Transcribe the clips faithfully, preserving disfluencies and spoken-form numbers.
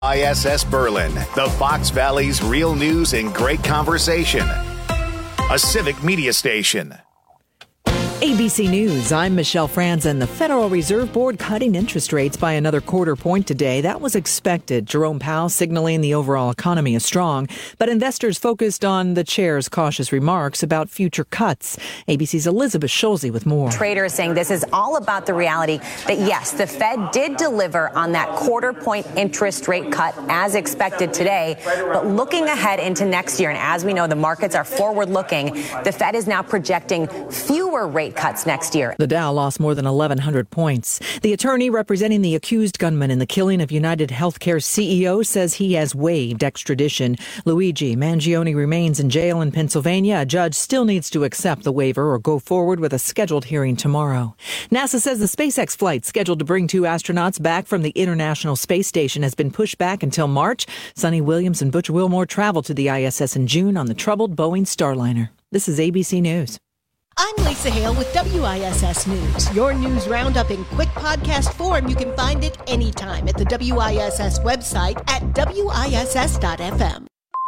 I S S Berlin, the Fox Valley's real news and great conversation. A civic media station. A B C News, I'm Michelle Franzen. The Federal Reserve Board cutting interest rates by another quarter point today. That was expected. Jerome Powell signaling the overall economy is strong, but investors focused on the chair's cautious remarks about future cuts. A B C's Elizabeth Schulze with more. Traders saying this is all about the reality that, yes, the Fed did deliver on that quarter point interest rate cut as expected today, but looking ahead into next year, and as we know, the markets are forward looking, the Fed is now projecting fewer rate cuts next year. The Dow lost more than eleven hundred points. The attorney representing the accused gunman in the killing of United Healthcare C E O says he has waived extradition. Luigi Mangione remains in jail in Pennsylvania. A judge still needs to accept the waiver or go forward with a scheduled hearing tomorrow. NASA says the SpaceX flight scheduled to bring two astronauts back from the International Space Station has been pushed back until March. Sonny Williams and Butch Wilmore traveled to the I S S in June on the troubled Boeing Starliner. This is A B C News. I'm Lisa Hale with W I S S News. Your news roundup in quick podcast form. You can find it anytime at the W I S S website at W I S S dot F M.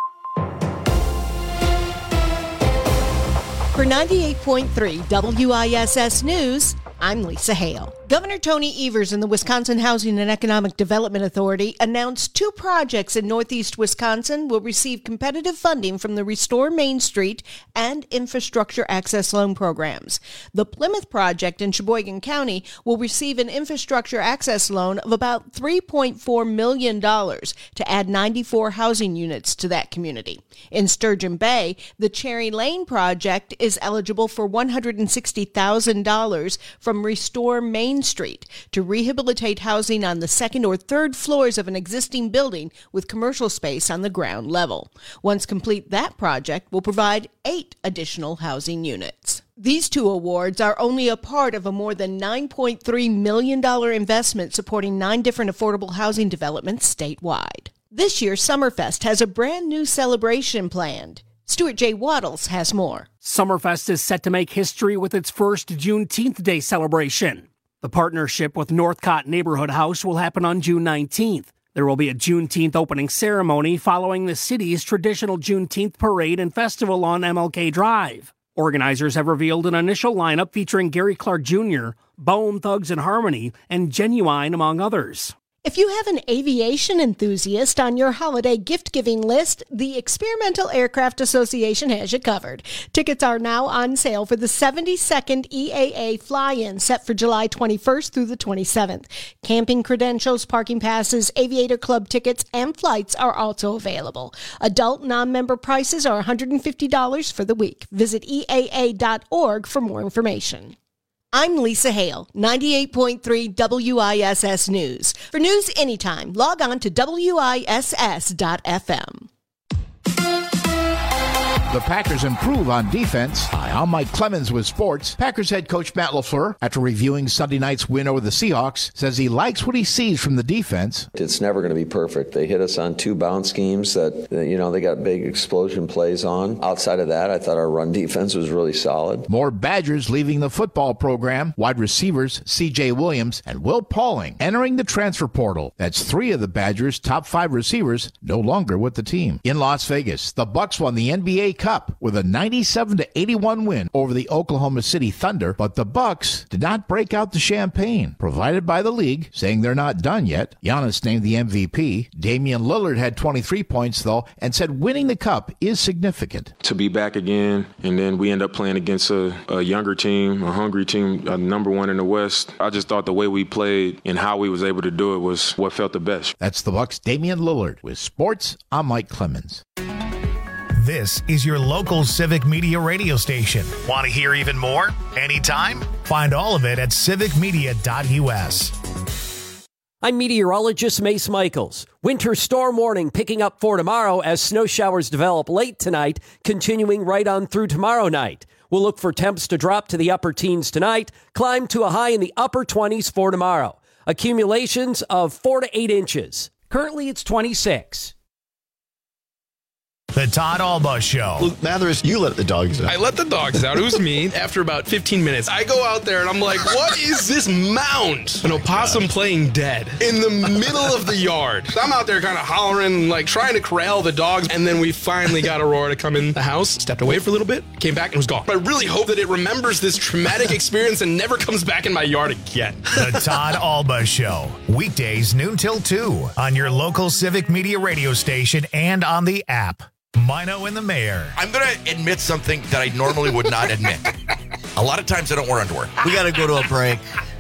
For ninety-eight point three W I S S News, I'm Lisa Hale. Governor Tony Evers and the Wisconsin Housing and Economic Development Authority announced two projects in northeast Wisconsin will receive competitive funding from the Restore Main Street and Infrastructure Access Loan programs. The Plymouth project in Sheboygan County will receive an infrastructure access loan of about three point four million dollars to add ninety-four housing units to that community. In Sturgeon Bay, the Cherry Lane project is eligible for one hundred sixty thousand dollars from Restore Main Street to rehabilitate housing on the second or third floors of an existing building with commercial space on the ground level. Once complete, that project will provide eight additional housing units. These two awards are only a part of a more than nine point three million dollars investment supporting nine different affordable housing developments statewide. This year, Summerfest has a brand new celebration planned. Stuart J. Waddles has more. Summerfest is set to make history with its first Juneteenth Day celebration. The partnership with Northcott Neighborhood House will happen on June nineteenth. There will be a Juneteenth opening ceremony following the city's traditional Juneteenth parade and festival on M L K Drive. Organizers have revealed an initial lineup featuring Gary Clark Junior, Bone Thugs and Harmony, and Genuine, among others. If you have an aviation enthusiast on your holiday gift-giving list, the Experimental Aircraft Association has you covered. Tickets are now on sale for the seventy-second E A A fly-in set for July twenty-first through the twenty-seventh. Camping credentials, parking passes, Aviator Club tickets, and flights are also available. Adult non-member prices are one hundred fifty dollars for the week. Visit E A A dot org for more information. I'm Lisa Hale, ninety-eight point three W I S S News. For news anytime, log on to W I S S dot F M. The Packers improve on defense. Hi, I'm Mike Clemens with sports. Packers head coach Matt LaFleur, after reviewing Sunday night's win over the Seahawks, says he likes what he sees from the defense. It's never going to be perfect. They hit us on two bounce schemes that, you know, they got big explosion plays on. Outside of that, I thought our run defense was really solid. More Badgers leaving the football program. Wide receivers C J Williams and Will Pauling entering the transfer portal. That's three of the Badgers' top five receivers no longer with the team. In Las Vegas, the Bucks won the N B A Cup with a ninety-seven to eighty-one win over the Oklahoma City Thunder, but the Bucks did not break out the champagne provided by the league, saying they're not done yet. Giannis named the M V P. Damian Lillard had twenty-three points, though, and said winning the Cup is significant. To be back again, and then we end up playing against a, a younger team, a hungry team, a number one in the West. I just thought the way we played and how we was able to do it was what felt the best. That's the Bucks' Damian Lillard. With sports, I'm Mike Clemens. This is your local civic media radio station. Want to hear even more? Anytime? Find all of it at civic media dot U S. I'm meteorologist Mace Michaels. Winter storm warning picking up for tomorrow as snow showers develop late tonight, continuing right on through tomorrow night. We'll look for temps to drop to the upper teens tonight, climb to a high in the upper twenties for tomorrow. Accumulations of four to eight inches. Currently, it's twenty-six. The Todd Alba Show. Luke Mathers, you let the dogs out. I let the dogs out. It was me. After about fifteen minutes, I go out there and I'm like, what is this mound? An opossum playing dead in the middle of the yard. So I'm out there kind of hollering, like trying to corral the dogs. And then we finally got Aurora to come in the house, stepped away for a little bit, came back and was gone. But I really hope that it remembers this traumatic experience and never comes back in my yard again. The Todd Alba Show. Weekdays noon till two on your local Civic Media radio station and on the app. Mino and the Mayor. I'm going to admit something that I normally would not admit. A lot of times I don't wear underwear. We got to go to a break.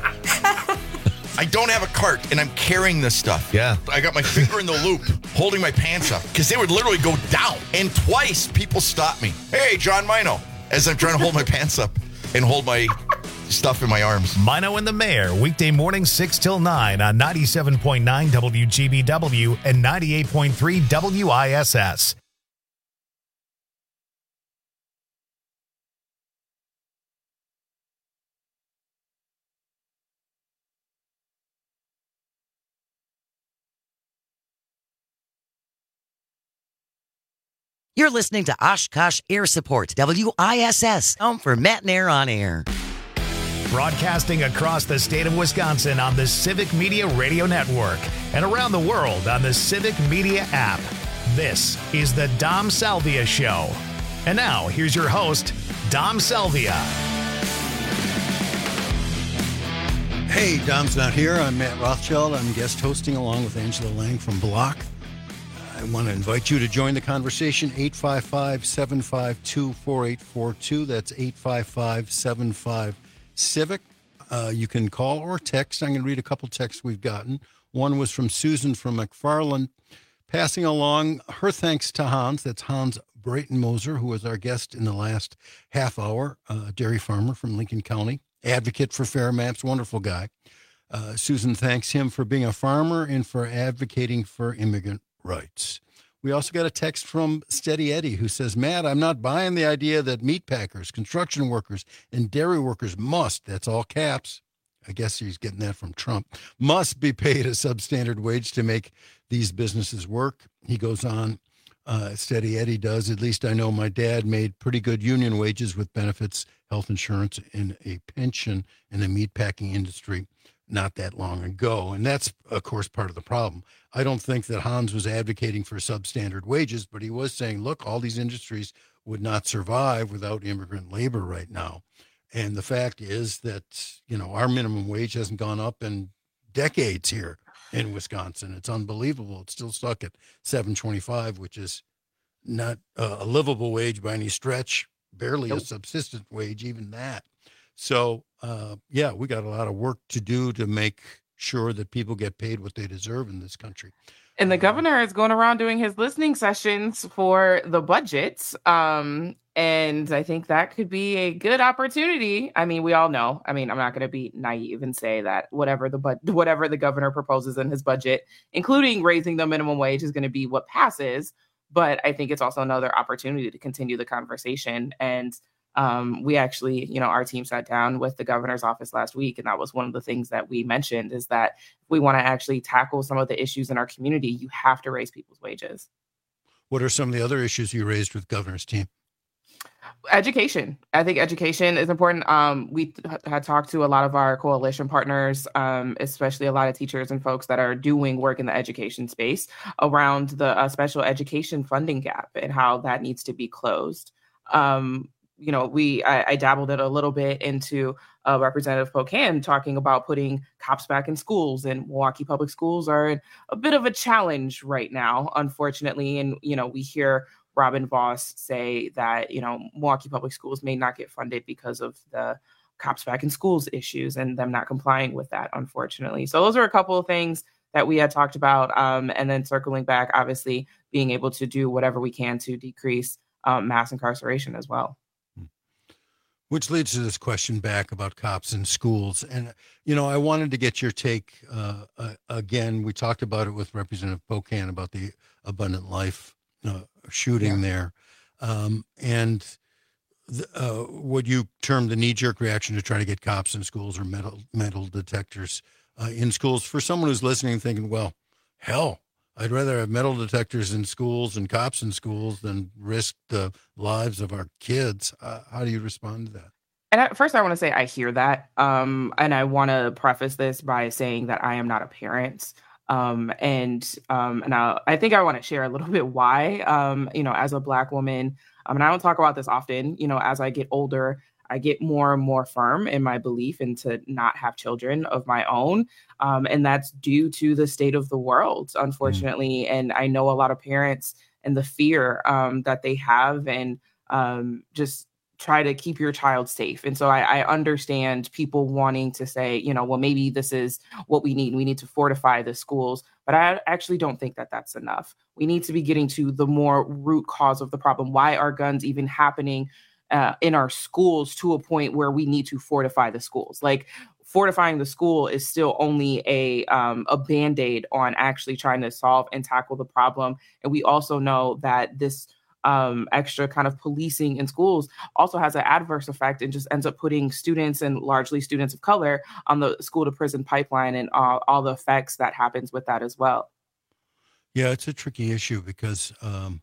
I don't have a cart, and I'm carrying this stuff. Yeah. I got my finger in the loop, holding my pants up, because they would literally go down. And twice, people stop me. Hey, John Mino, as I'm trying to hold my pants up and hold my stuff in my arms. Mino and the Mayor, weekday morning six till nine on ninety-seven point nine W G B W and ninety-eight point three W I S S. You're listening to Oshkosh Air Support, W I S S, home for Matt and Air on Air. Broadcasting across the state of Wisconsin on the Civic Media Radio Network and around the world on the Civic Media app. This is the Dom Salvia Show. And now, here's your host, Dom Salvia. Hey, Dom's not here. I'm Matt Rothschild. I'm guest hosting along with Angela Lang from Block. I want to invite you to join the conversation, eight five five, seven five two, four eight four two. That's eight five five, seven five, CIVIC. Uh, you can call or text. I'm going to read a couple texts we've gotten. One was from Susan from McFarland, passing along her thanks to Hans. That's Hans Brayton Moser, who was our guest in the last half hour, uh, dairy farmer from Lincoln County, advocate for fair maps, wonderful guy. Uh, Susan thanks him for being a farmer and for advocating for immigrant rights. We also got a text from Steady Eddie who says, Matt, I'm not buying the idea that meat packers, construction workers, and dairy workers must, that's all caps, I guess he's getting that from Trump, must be paid a substandard wage to make these businesses work. He goes on, uh, Steady Eddie does, at least I know my dad made pretty good union wages with benefits, health insurance, and a pension in the meat packing industry not that long ago. And that's, of course, part of the problem. I don't think that Hans was advocating for substandard wages, but he was saying, look, all these industries would not survive without immigrant labor right now. And the fact is that, you know, our minimum wage hasn't gone up in decades here in Wisconsin. It's unbelievable. It's still stuck at seven twenty-five, which is not a livable wage by any stretch, barely nope. a subsistence wage, even that. So, uh, yeah, we got a lot of work to do to make sure that people get paid what they deserve in this country. And the governor is going around doing his listening sessions for the budgets. Um, and I think that could be a good opportunity. I mean, we all know, I mean, I'm not going to be naive and say that whatever the bu- whatever the governor proposes in his budget, including raising the minimum wage, is going to be what passes. But I think it's also another opportunity to continue the conversation. And Um, we actually, you know, our team sat down with the governor's office last week, and that was one of the things that we mentioned is that if we want to actually tackle some of the issues in our community, you have to raise people's wages. What are some of the other issues you raised with governor's team? Education. I think education is important. Um, we th- had talked to a lot of our coalition partners, um, especially a lot of teachers and folks that are doing work in the education space around the uh, special education funding gap and how that needs to be closed. Um, You know, we I, I dabbled it a little bit into uh, Representative Pocan talking about putting cops back in schools, and Milwaukee Public Schools are in a bit of a challenge right now, unfortunately. And, you know, we hear Robin Voss say that, you know, Milwaukee Public Schools may not get funded because of the cops back in schools issues and them not complying with that, unfortunately. So those are a couple of things that we had talked about. Um, and then circling back, obviously, being able to do whatever we can to decrease um, mass incarceration as well. Which leads to this question back about cops in schools. And, you know, I wanted to get your take. Uh, uh, again, we talked about it with Representative Pocan about the Abundant Life uh, shooting yeah. there. Um, and the, uh, what you termed the knee-jerk reaction to try to get cops in schools or metal, metal detectors uh, in schools. For someone who's listening thinking, well, hell, I'd rather have metal detectors in schools and cops in schools than risk the lives of our kids. Uh, how do you respond to that? And at first, I want to say I hear that. Um, and I want to preface this by saying that I am not a parent. Um, and um, and I, I think I want to share a little bit why, um, you know, as a Black woman, um, and I don't talk about this often, you know, as I get older, I get more and more firm in my belief in to not have children of my own. Um, and that's due to the state of the world, unfortunately. Mm. And I know a lot of parents and the fear um, that they have and um, just try to keep your child safe. And so I, I understand people wanting to say, you know, well, maybe this is what we need. We need to fortify the schools. But I actually don't think that that's enough. We need to be getting to the more root cause of the problem. Why are guns even happening uh, in our schools to a point where we need to fortify the schools? Like, fortifying the school is still only a um, a Band-Aid on actually trying to solve and tackle the problem. And we also know that this Um, extra kind of policing in schools also has an adverse effect and just ends up putting students and largely students of color on the school to prison pipeline and all, all the effects that happens with that as well. Yeah, it's a tricky issue because, um,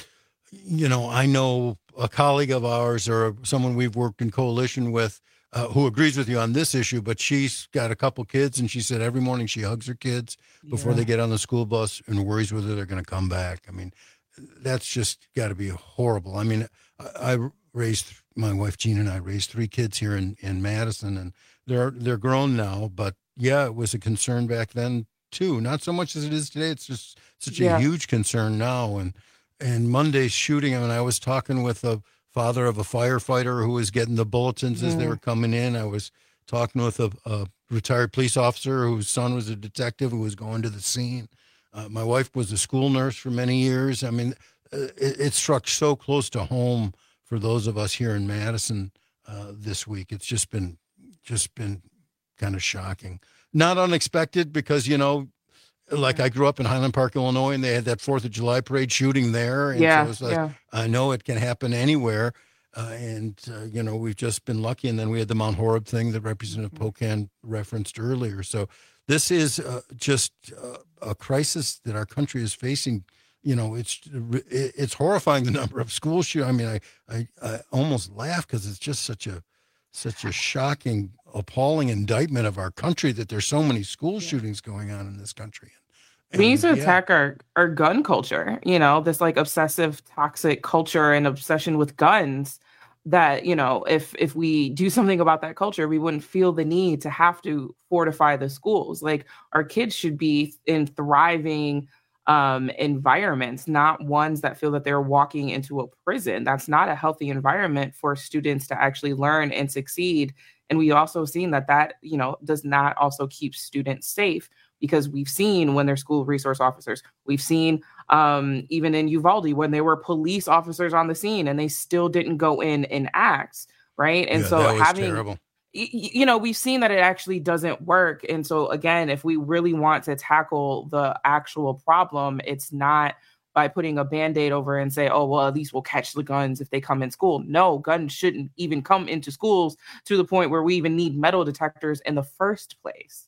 you know, I know a colleague of ours or someone we've worked in coalition with uh, who agrees with you on this issue, but she's got a couple kids and she said every morning she hugs her kids before Yeah. they get on the school bus and worries whether they're going to come back. I mean, that's just got to be horrible. I mean, I, I raised, my wife Jean and I raised three kids here in, in Madison, and they're they're grown now. But yeah, it was a concern back then too. Not so much as it is today. It's just such a Yeah. huge concern now. And and Monday's shooting. I mean, I was talking with a father of a firefighter who was getting the bulletins as they Mm. were coming in. I was talking with a, a retired police officer whose son was a detective who was going to the scene. Uh, my wife was a school nurse for many years. I mean, uh, it, it struck so close to home for those of us here in Madison uh, this week. It's just been, just been kind of shocking. Not unexpected because, you know, like I grew up in Highland Park, Illinois, and they had that fourth of July parade shooting there. And Yeah, so it's like, yeah. I know it can happen anywhere. Uh, and, uh, you know, we've just been lucky. And then we had the Mount Horeb thing that Representative Pocan referenced earlier. So this is uh, just uh, a crisis that our country is facing. You know, it's it's horrifying, the number of school shootings. I mean, I, I, I almost laugh because it's just such a such a shocking, appalling indictment of our country that there's so many school shootings going on in this country. And, We need to yeah. attack our, our gun culture, you know, this like obsessive, toxic culture and obsession with guns that, you know, if if we do something about that culture, we wouldn't feel the need to have to fortify the schools. Like, our kids should be in thriving um, environments, not ones that feel that they're walking into a prison. That's not a healthy environment for students to actually learn and succeed. And we also seen that that, you know, does not also keep students safe, because we've seen when they're school resource officers, we've seen um, even in Uvalde when there were police officers on the scene and they still didn't go in and act, right? And Yeah, so that was having, terrible. y- y- you know, we've seen that it actually doesn't work. And so again, if we really want to tackle the actual problem, it's not by putting a Band-Aid over and say, oh, well, at least we'll catch the guns if they come in school. No, guns shouldn't even come into schools to the point where we even need metal detectors in the first place.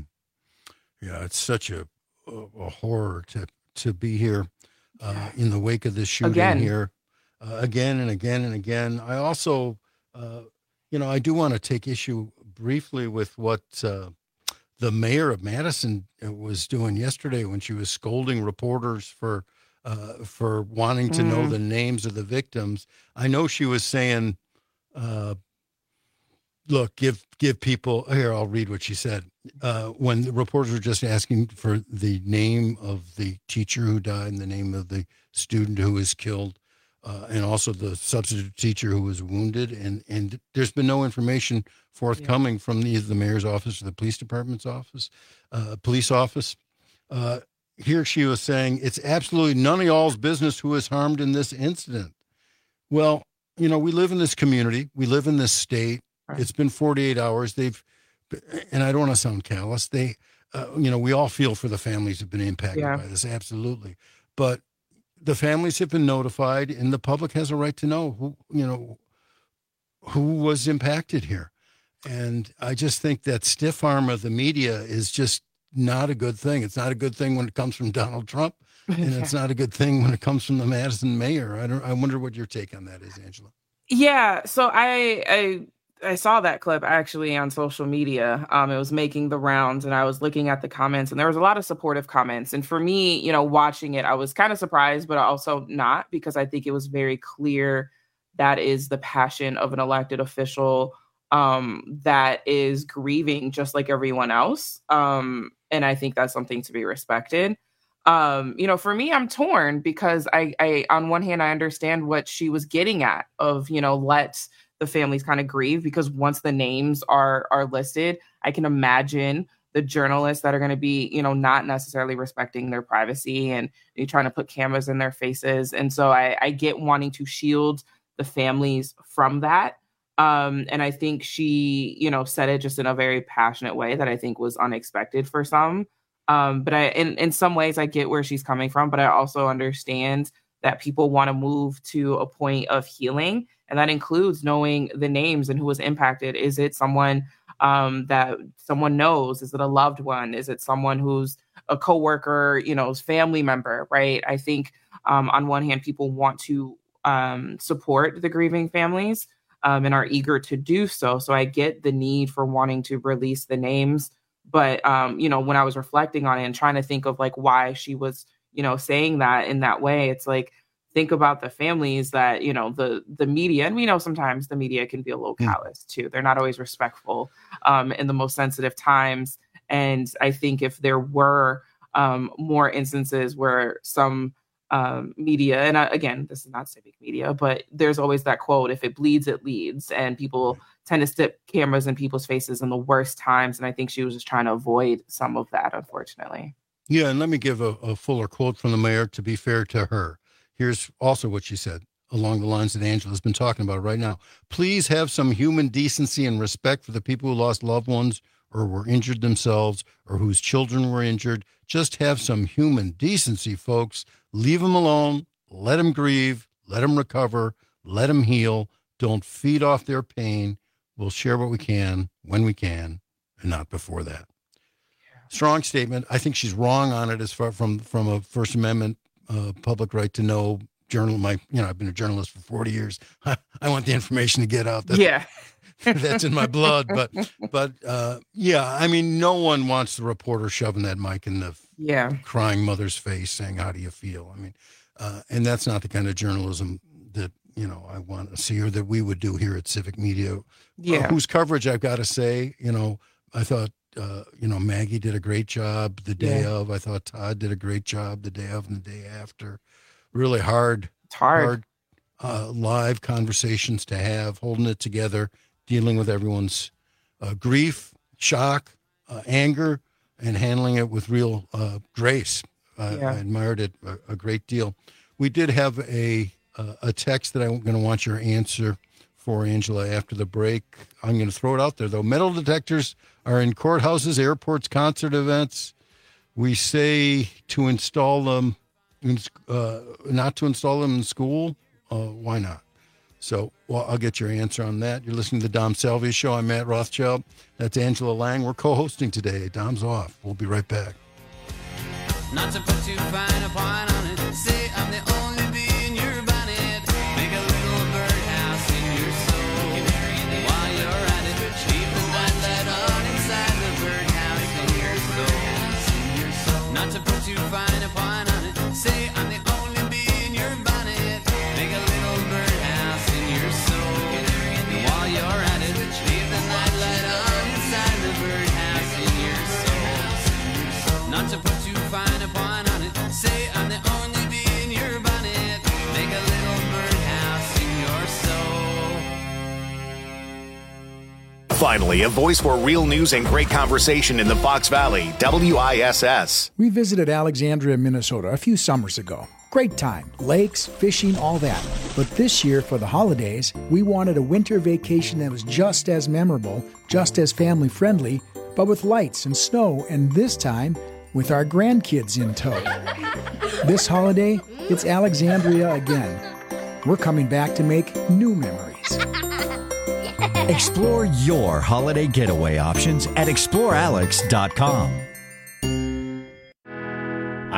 Yeah, it's such a, a, a horror to to be here uh, in the wake of this shooting Again. here uh, again and again and again. I also, uh, you know, I do want to take issue briefly with what uh, the mayor of Madison was doing yesterday when she was scolding reporters for uh, for wanting to know Mm. the names of the victims. I know she was saying, uh, look, give give people here. I'll read what she said. Uh, when the reporters were just asking for the name of the teacher who died and the name of the student who was killed, uh, and also the substitute teacher who was wounded, and and there's been no information forthcoming from either the mayor's office or the police department's office, uh, police office. Uh, here she was saying it's absolutely none of y'all's business who was harmed in this incident. Well, you know, we live in this community. We live in this state. It's been forty-eight hours. They've, and I don't want to sound callous. They, uh, you know, we all feel for the families who've been impacted Yeah. by this. Absolutely. But the families have been notified and the public has a right to know who, you know, who was impacted here. And I just think that stiff arm of the media is just not a good thing. It's not a good thing when it comes from Donald Trump, and it's not a good thing when it comes from the Madison mayor. I don't. I wonder what your take on that is, Angela. Yeah, so I I I saw that clip actually on social media. Um, it was making the rounds, and I was looking at the comments, and there was a lot of supportive comments. And for me, you know, watching it, I was kind of surprised, but also not, because I think it was very clear that is the passion of an elected official um, that is grieving just like everyone else. Um, and I think that's something to be respected. Um, you know, for me, I'm torn because I, I, on one hand, I understand what she was getting at of, you know, let the families kind of grieve, because once the names are, are listed, I can imagine the journalists that are going to be, you know, not necessarily respecting their privacy and you're trying to put cameras in their faces. And so I, I get wanting to shield the families from that. Um, and I think she, you know, said it just in a very passionate way that I think was unexpected for some. Um, but I, in, in some ways, I get where she's coming from, but I also understand that people want to move to a point of healing. And that includes knowing the names and who was impacted. Is it someone um, that someone knows? Is it a loved one? Is it someone who's a coworker, you know, family member, right? I think um, on one hand, people want to um, support the grieving families um, and are eager to do so. So I get the need for wanting to release the names. But, um, you know, when I was reflecting on it and trying to think of like why she was, you know, saying that in that way, it's like, think about the families that, you know, the the media, and we know sometimes the media can be a little callous too. They're not always respectful um, in the most sensitive times. And I think if there were um, more instances where some um, media, and uh, again, this is not civic media, but there's always that quote, if it bleeds, it leads. And people tend to stick cameras in people's faces in the worst times. And I think she was just trying to avoid some of that, unfortunately. Yeah, and let me give a, a fuller quote from the mayor to be fair to her. Here's also what she said along the lines that Angela's been talking about right now. Please have some human decency and respect for the people who lost loved ones or were injured themselves or whose children were injured. Just have some human decency, folks. Leave them alone. Let them grieve. Let them recover. Let them heal. Don't feed off their pain. We'll share what we can when we can and not before that. Yeah. Strong statement. I think she's wrong on it as far from, from a First Amendment Uh, public right to know journal. My, you know, I've been a journalist for forty years. I, I want the information to get out. That's, yeah, that's in my blood. But, but uh, yeah, I mean, no one wants the reporter shoving that mic in the yeah crying mother's face, saying, "How do you feel?" I mean, uh, and that's not the kind of journalism that you know I want to see or that we would do here at Civic Media. Yeah, uh, whose coverage I've got to say, you know, I thought. Uh, you know, Maggie did a great job the day yeah. of. I thought Todd did a great job the day of and the day after. Really hard, it's hard, hard uh, live conversations to have, holding it together, dealing with everyone's uh, grief, shock, uh, anger, and handling it with real uh, grace. Uh, yeah. I admired it a, a great deal. We did have a uh, a text that I'm going to want your answer for, Angela, after the break. I'm going to throw it out there, though. Metal detectors are in courthouses, airports, concert events. We say to install them, in, uh, not to install them in school. Uh, why not? So, well, I'll get your answer on that. You're listening to the Dom Salvia Show. I'm Matt Rothschild. That's Angela Lang. We're co-hosting today. Dom's off. We'll be right back. Not to put too fine a point on it. Say I'm the only bee in your bonnet. Make a little birdhouse in your soul. While you're at it, keep the white light on inside the birdhouse in your soul. Not to put too fine a point on it. Say I'm the only bee in your bonnet. Make a little birdhouse in your soul. While you're at it, keep the night light on inside the birdhouse in your soul. Not to put too fine a point on it. Say I'm the only bee in your bonnet. Make a little birdhouse in your soul. Finally, a voice for real news and great conversation in the Fox Valley, W I S S. We visited Alexandria, Minnesota a few summers ago. Great time. Lakes, fishing, all that. But this year, for the holidays, we wanted a winter vacation that was just as memorable, just as family-friendly, but with lights and snow, and this time, with our grandkids in tow. This holiday, it's Alexandria again. We're coming back to make new memories. Explore your holiday getaway options at explore alex dot com.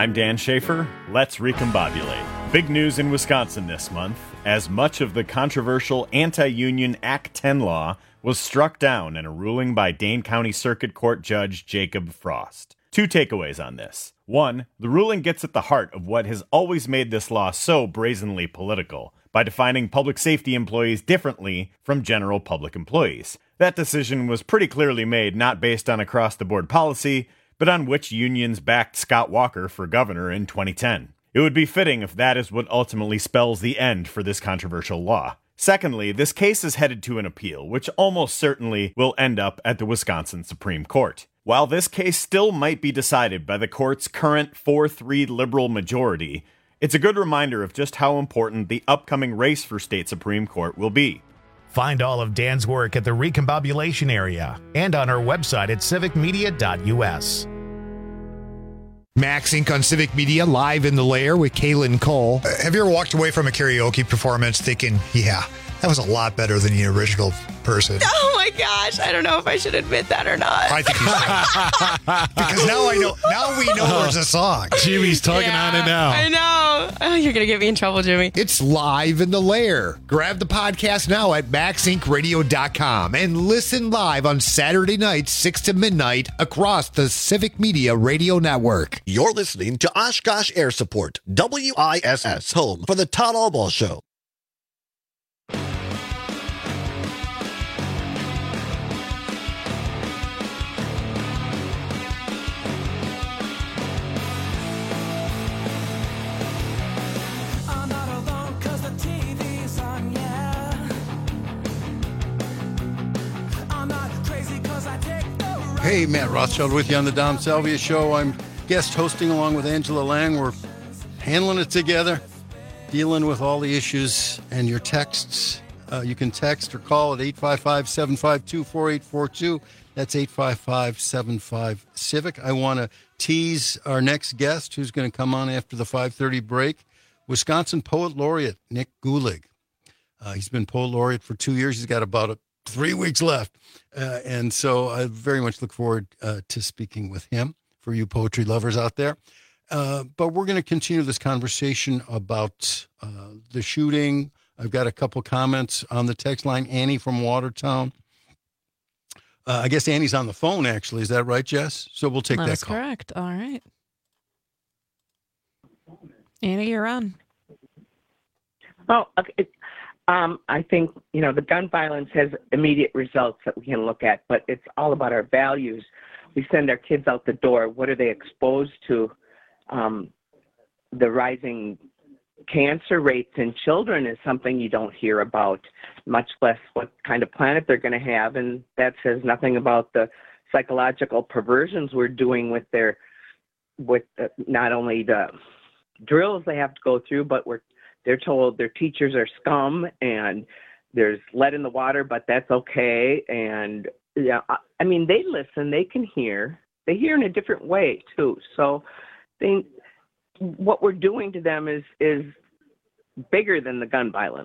I'm Dan Schaefer. Let's recombobulate. Big news in Wisconsin this month, as much of the controversial anti-union Act ten law was struck down in a ruling by Dane County Circuit Court Judge Jacob Frost. Two takeaways on this. One, the ruling gets at the heart of what has always made this law so brazenly political, by defining public safety employees differently from general public employees. That decision was pretty clearly made not based on across-the-board policy, but on which unions backed Scott Walker for governor in twenty ten. It would be fitting if that is what ultimately spells the end for this controversial law. Secondly, this case is headed to an appeal, which almost certainly will end up at the Wisconsin Supreme Court. While this case still might be decided by the court's current four three liberal majority, it's a good reminder of just how important the upcoming race for state Supreme Court will be. Find all of Dan's work at the Recombobulation area and on our website at civic media dot u s. Max Incorporated on Civic Media, live in the lair with Kaylin Cole. Uh, have you ever walked away from a karaoke performance thinking, yeah, that was a lot better than the original person? Oh my gosh, I don't know if I should admit that or not. I think you should. Because now I know. Now we know there's a song. Jimmy's tugging Yeah, on it now. I know. Oh, you're going to get me in trouble, Jimmy. It's live in the lair. Grab the podcast now at max inc radio dot com and listen live on Saturday nights, six to midnight, across the Civic Media Radio Network. You're listening to Oshkosh Air Support, W I S S, home for the Todd Allball Show. Hey, Matt Rothschild with you on the Dom Salvia Show. I'm guest hosting along with Angela Lang. We're handling it together, dealing with all the issues and your texts. Uh, you can text or call at eight five five, seven five two, four eight four two. That's eight five five, seven five, CIVIC. I want to tease our next guest who's going to come on after the five thirty break, Wisconsin Poet Laureate Nick Gulig. Uh, he's been Poet Laureate for two years. He's got about a Three weeks left. Uh, and so I very much look forward uh, to speaking with him for you poetry lovers out there. Uh, but we're going to continue this conversation about uh, the shooting. I've got a couple comments on the text line. Annie from Watertown. Uh, I guess Annie's on the phone, actually. Is that right, Jess? So we'll take that, That's call. correct. All right. Annie, you're on. Oh, okay. Um, I think, you know, the gun violence has immediate results that we can look at, but it's all about our values. We send our kids out the door. What are they exposed to? Um, the rising cancer rates in children is something you don't hear about, much less what kind of planet they're going to have. And that says nothing about the psychological perversions we're doing with their, with uh, not only the drills they have to go through, but we're They're told their teachers are scum and there's lead in the water, but that's okay. And yeah, I, I mean, they listen, they can hear, they hear in a different way too. So they, what we're doing to them is, is bigger than the gun violence.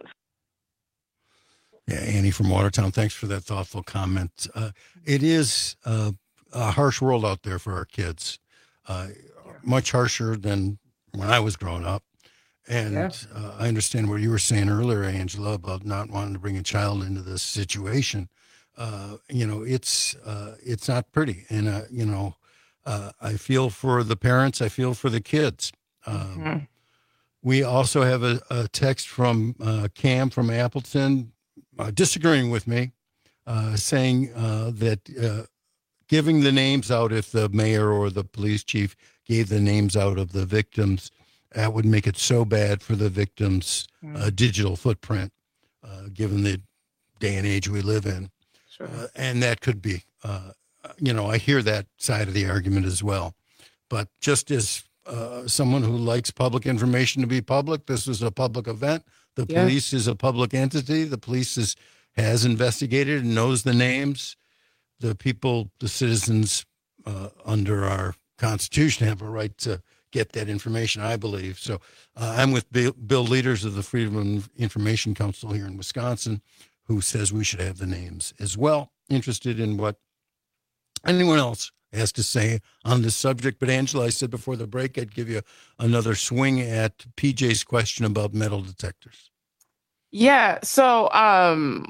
Yeah, Annie from Watertown, thanks for that thoughtful comment. Uh, it is uh, a harsh world out there for our kids, uh, much harsher than when I was growing up. And Yeah. uh, I understand what you were saying earlier, Angela, about not wanting to bring a child into this situation. Uh, you know, it's uh, it's not pretty. And, uh, you know, uh, I feel for the parents. I feel for the kids. Um, Mm-hmm. We also have a, a text from uh, Cam from Appleton uh, disagreeing with me, uh, saying uh, that uh, giving the names out, if the mayor or the police chief gave the names out of the victims, that would make it so bad for the victims' uh, digital footprint, uh, given the day and age we live in. Sure. Uh, and that could be, uh, you know, I hear that side of the argument as well. But just as uh, someone who likes public information to be public, this is a public event. The Yeah. police is a public entity. The police is, has investigated and knows the names. The people, the citizens uh, under our Constitution have a right to get that information, I believe. So uh, I'm with Bill, Bill Leaders of the Freedom of Information Council here in Wisconsin, who says we should have the names as well. Interested in what anyone else has to say on this subject. But Angela, I said before the break, I'd give you another swing at P J's question about metal detectors. Yeah. So, um,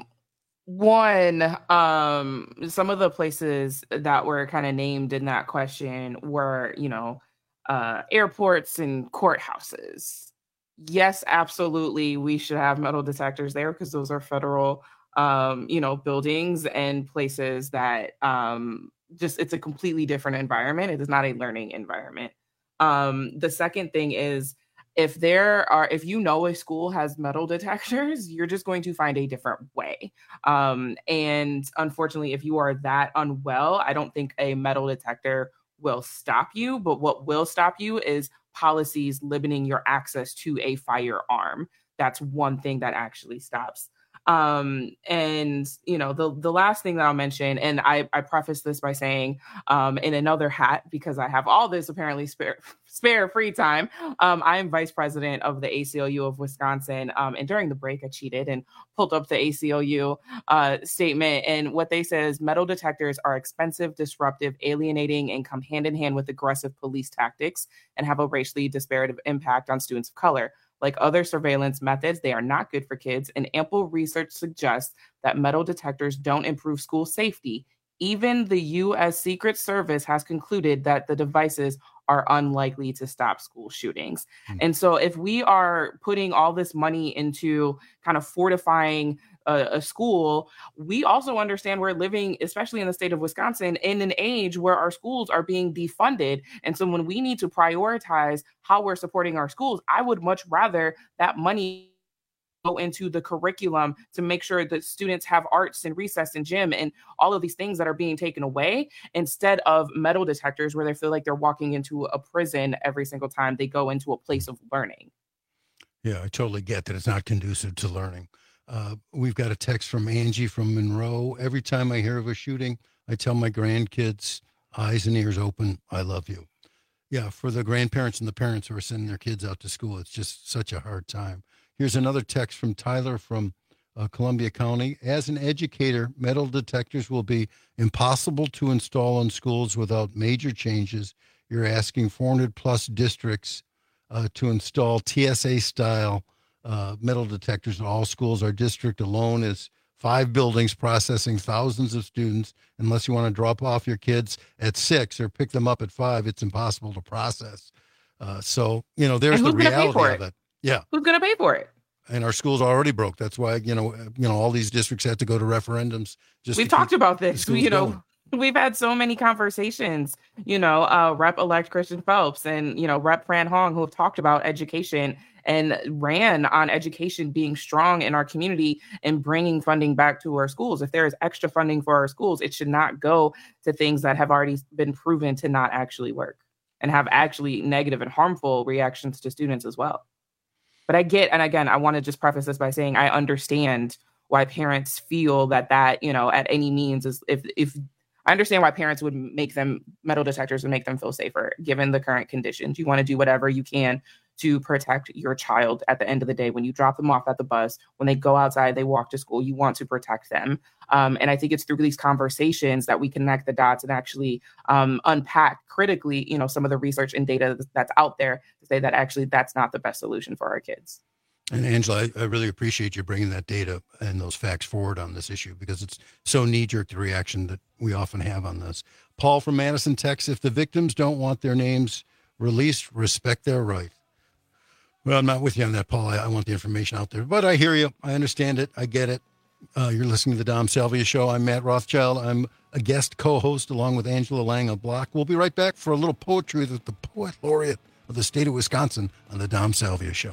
one, um, some of the places that were kind of named in that question were, you know, uh, airports and courthouses. Yes, absolutely. We should have metal detectors there because those are federal, um, you know, buildings and places that um, just, it's a completely different environment. It is not a learning environment. Um, the second thing is, if there are, if you know a school has metal detectors, you're just going to find a different way. Um, and unfortunately, if you are that unwell, I don't think a metal detector will stop you. But what will stop you is policies limiting your access to a firearm. That's one thing that actually stops. Um, and, you know, the, the last thing that I'll mention, and I, I preface this by saying, um, in another hat, because I have all this apparently spare, spare free time. Um, I am vice president of the A C L U of Wisconsin. Um, and during the break, I cheated and pulled up the A C L U uh, statement. And what they say is metal detectors are expensive, disruptive, alienating, and come hand in hand with aggressive police tactics and have a racially disparate impact on students of color. Like other surveillance methods, they are not good for kids, and ample research suggests that metal detectors don't improve school safety. Even the U S Secret Service has concluded that the devices are unlikely to stop school shootings. Mm. And so if we are putting all this money into kind of fortifying a, a school, we also understand we're living, especially in the state of Wisconsin, in an age where our schools are being defunded. And so when we need to prioritize how we're supporting our schools, I would much rather that money go into the curriculum to make sure that students have arts and recess and gym and all of these things that are being taken away, instead of metal detectors where they feel like they're walking into a prison every single time they go into a place of learning. Yeah, I totally get that it's not conducive to learning. Uh, we've got a text from Angie from Monroe. Every time I hear of a shooting, I tell my grandkids, eyes and ears open, I love you. Yeah, for the grandparents and the parents who are sending their kids out to school, it's just such a hard time. Here's another text from Tyler from uh, Columbia County. As an educator, metal detectors will be impossible to install in schools without major changes. You're asking four hundred plus districts uh, to install T S A-style uh, metal detectors in all schools. Our district alone is five buildings processing thousands of students. Unless you want to drop off your kids at six or pick them up at five, it's impossible to process. Uh, so, you know, there's the reality of it. Yeah. Who's going to pay for it? And our schools are already broke. That's why, you know, you know, all these districts had to go to referendums. Just We've talked about this. You know, going. We've had so many conversations, you know, uh, Rep-elect Christian Phelps and, you know, Rep Fran Hong, who have talked about education and ran on education being strong in our community and bringing funding back to our schools. If there is extra funding for our schools, it should not go to things that have already been proven to not actually work and have actually negative and harmful reactions to students as well. But I get, and again, I want to just preface this by saying I understand why parents feel that that, you know, at any means is, if, if I understand why parents would make them, metal detectors would make them feel safer, given the current conditions. You want to do whatever you can to protect your child at the end of the day. When you drop them off at the bus, when they go outside, they walk to school, you want to protect them. Um, and I think it's through these conversations that we connect the dots and actually um, unpack critically, you know, some of the research and data that's out there to say that actually that's not the best solution for our kids. And Angela, I, I really appreciate you bringing that data and those facts forward on this issue, because it's so knee-jerk the reaction that we often have on this. Paul from Madison texts, if the victims don't want their names released, respect their right. Well, I'm not with you on that, Paul. I, I want the information out there. But I hear you. I understand it. I get it. Uh, you're listening to the Dom Salvia Show. I'm Matt Rothschild. I'm a guest co-host along with Angela Lang of Block. We'll be right back for a little poetry with the poet laureate of the state of Wisconsin on the Dom Salvia Show.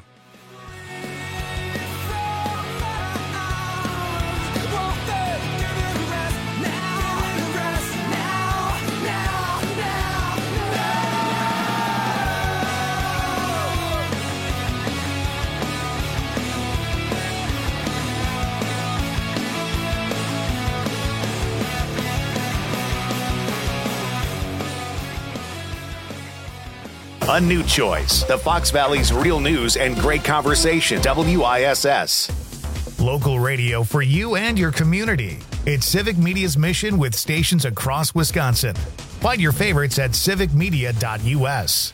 A new choice. The Fox Valley's real news and great conversation. W I S S. Local radio for you and your community. It's Civic Media's mission with stations across Wisconsin. Find your favorites at civic media dot u s.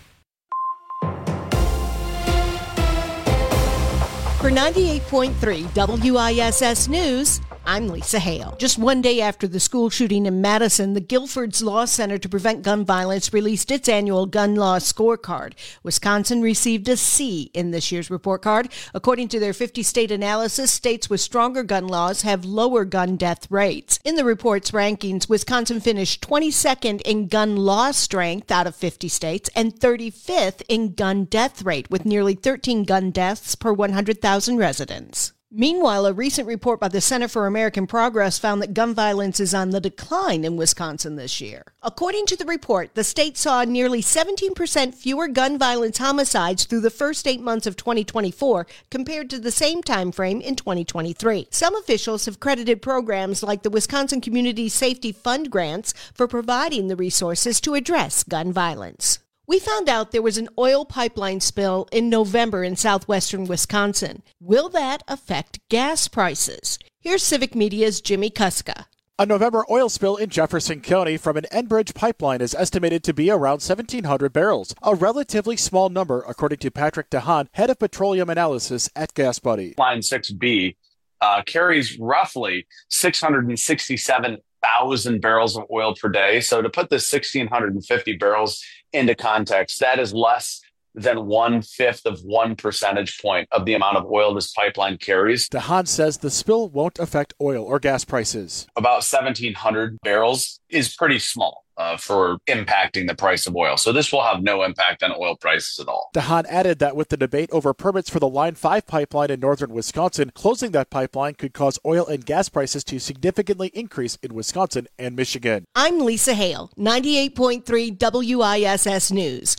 For ninety-eight point three W I S S News, I'm Lisa Hale. Just one day after the school shooting in Madison, the Guilford's Law Center to Prevent Gun Violence released its annual gun law scorecard. Wisconsin received a C in this year's report card. According to their fifty-state analysis, states with stronger gun laws have lower gun death rates. In the report's rankings, Wisconsin finished twenty-second in gun law strength out of fifty states and thirty-fifth in gun death rate, with nearly thirteen gun deaths per one hundred thousand residents. Meanwhile, a recent report by the Center for American Progress found that gun violence is on the decline in Wisconsin this year. According to the report, the state saw nearly seventeen percent fewer gun violence homicides through the first eight months of twenty twenty-four compared to the same time frame in twenty twenty-three. Some officials have credited programs like the Wisconsin Community Safety Fund grants for providing the resources to address gun violence. We found out there was an oil pipeline spill in November in southwestern Wisconsin. Will that affect gas prices? Here's Civic Media's Jimmy Kuska. A November oil spill in Jefferson County from an Enbridge pipeline is estimated to be around seventeen hundred barrels, a relatively small number, according to Patrick DeHaan, head of petroleum analysis at GasBuddy. Line six B uh, carries roughly six hundred sixty-seven thousand barrels of oil per day. So to put this one thousand six hundred fifty barrels into context, that is less than one-fifth of one percentage point of the amount of oil this pipeline carries. DeHaan says the spill won't affect oil or gas prices. About seventeen hundred barrels is pretty small uh, for impacting the price of oil. So this will have no impact on oil prices at all. DeHaan added that with the debate over permits for the Line five pipeline in northern Wisconsin, closing that pipeline could cause oil and gas prices to significantly increase in Wisconsin and Michigan. I'm Lisa Hale, ninety-eight point three W I S S News.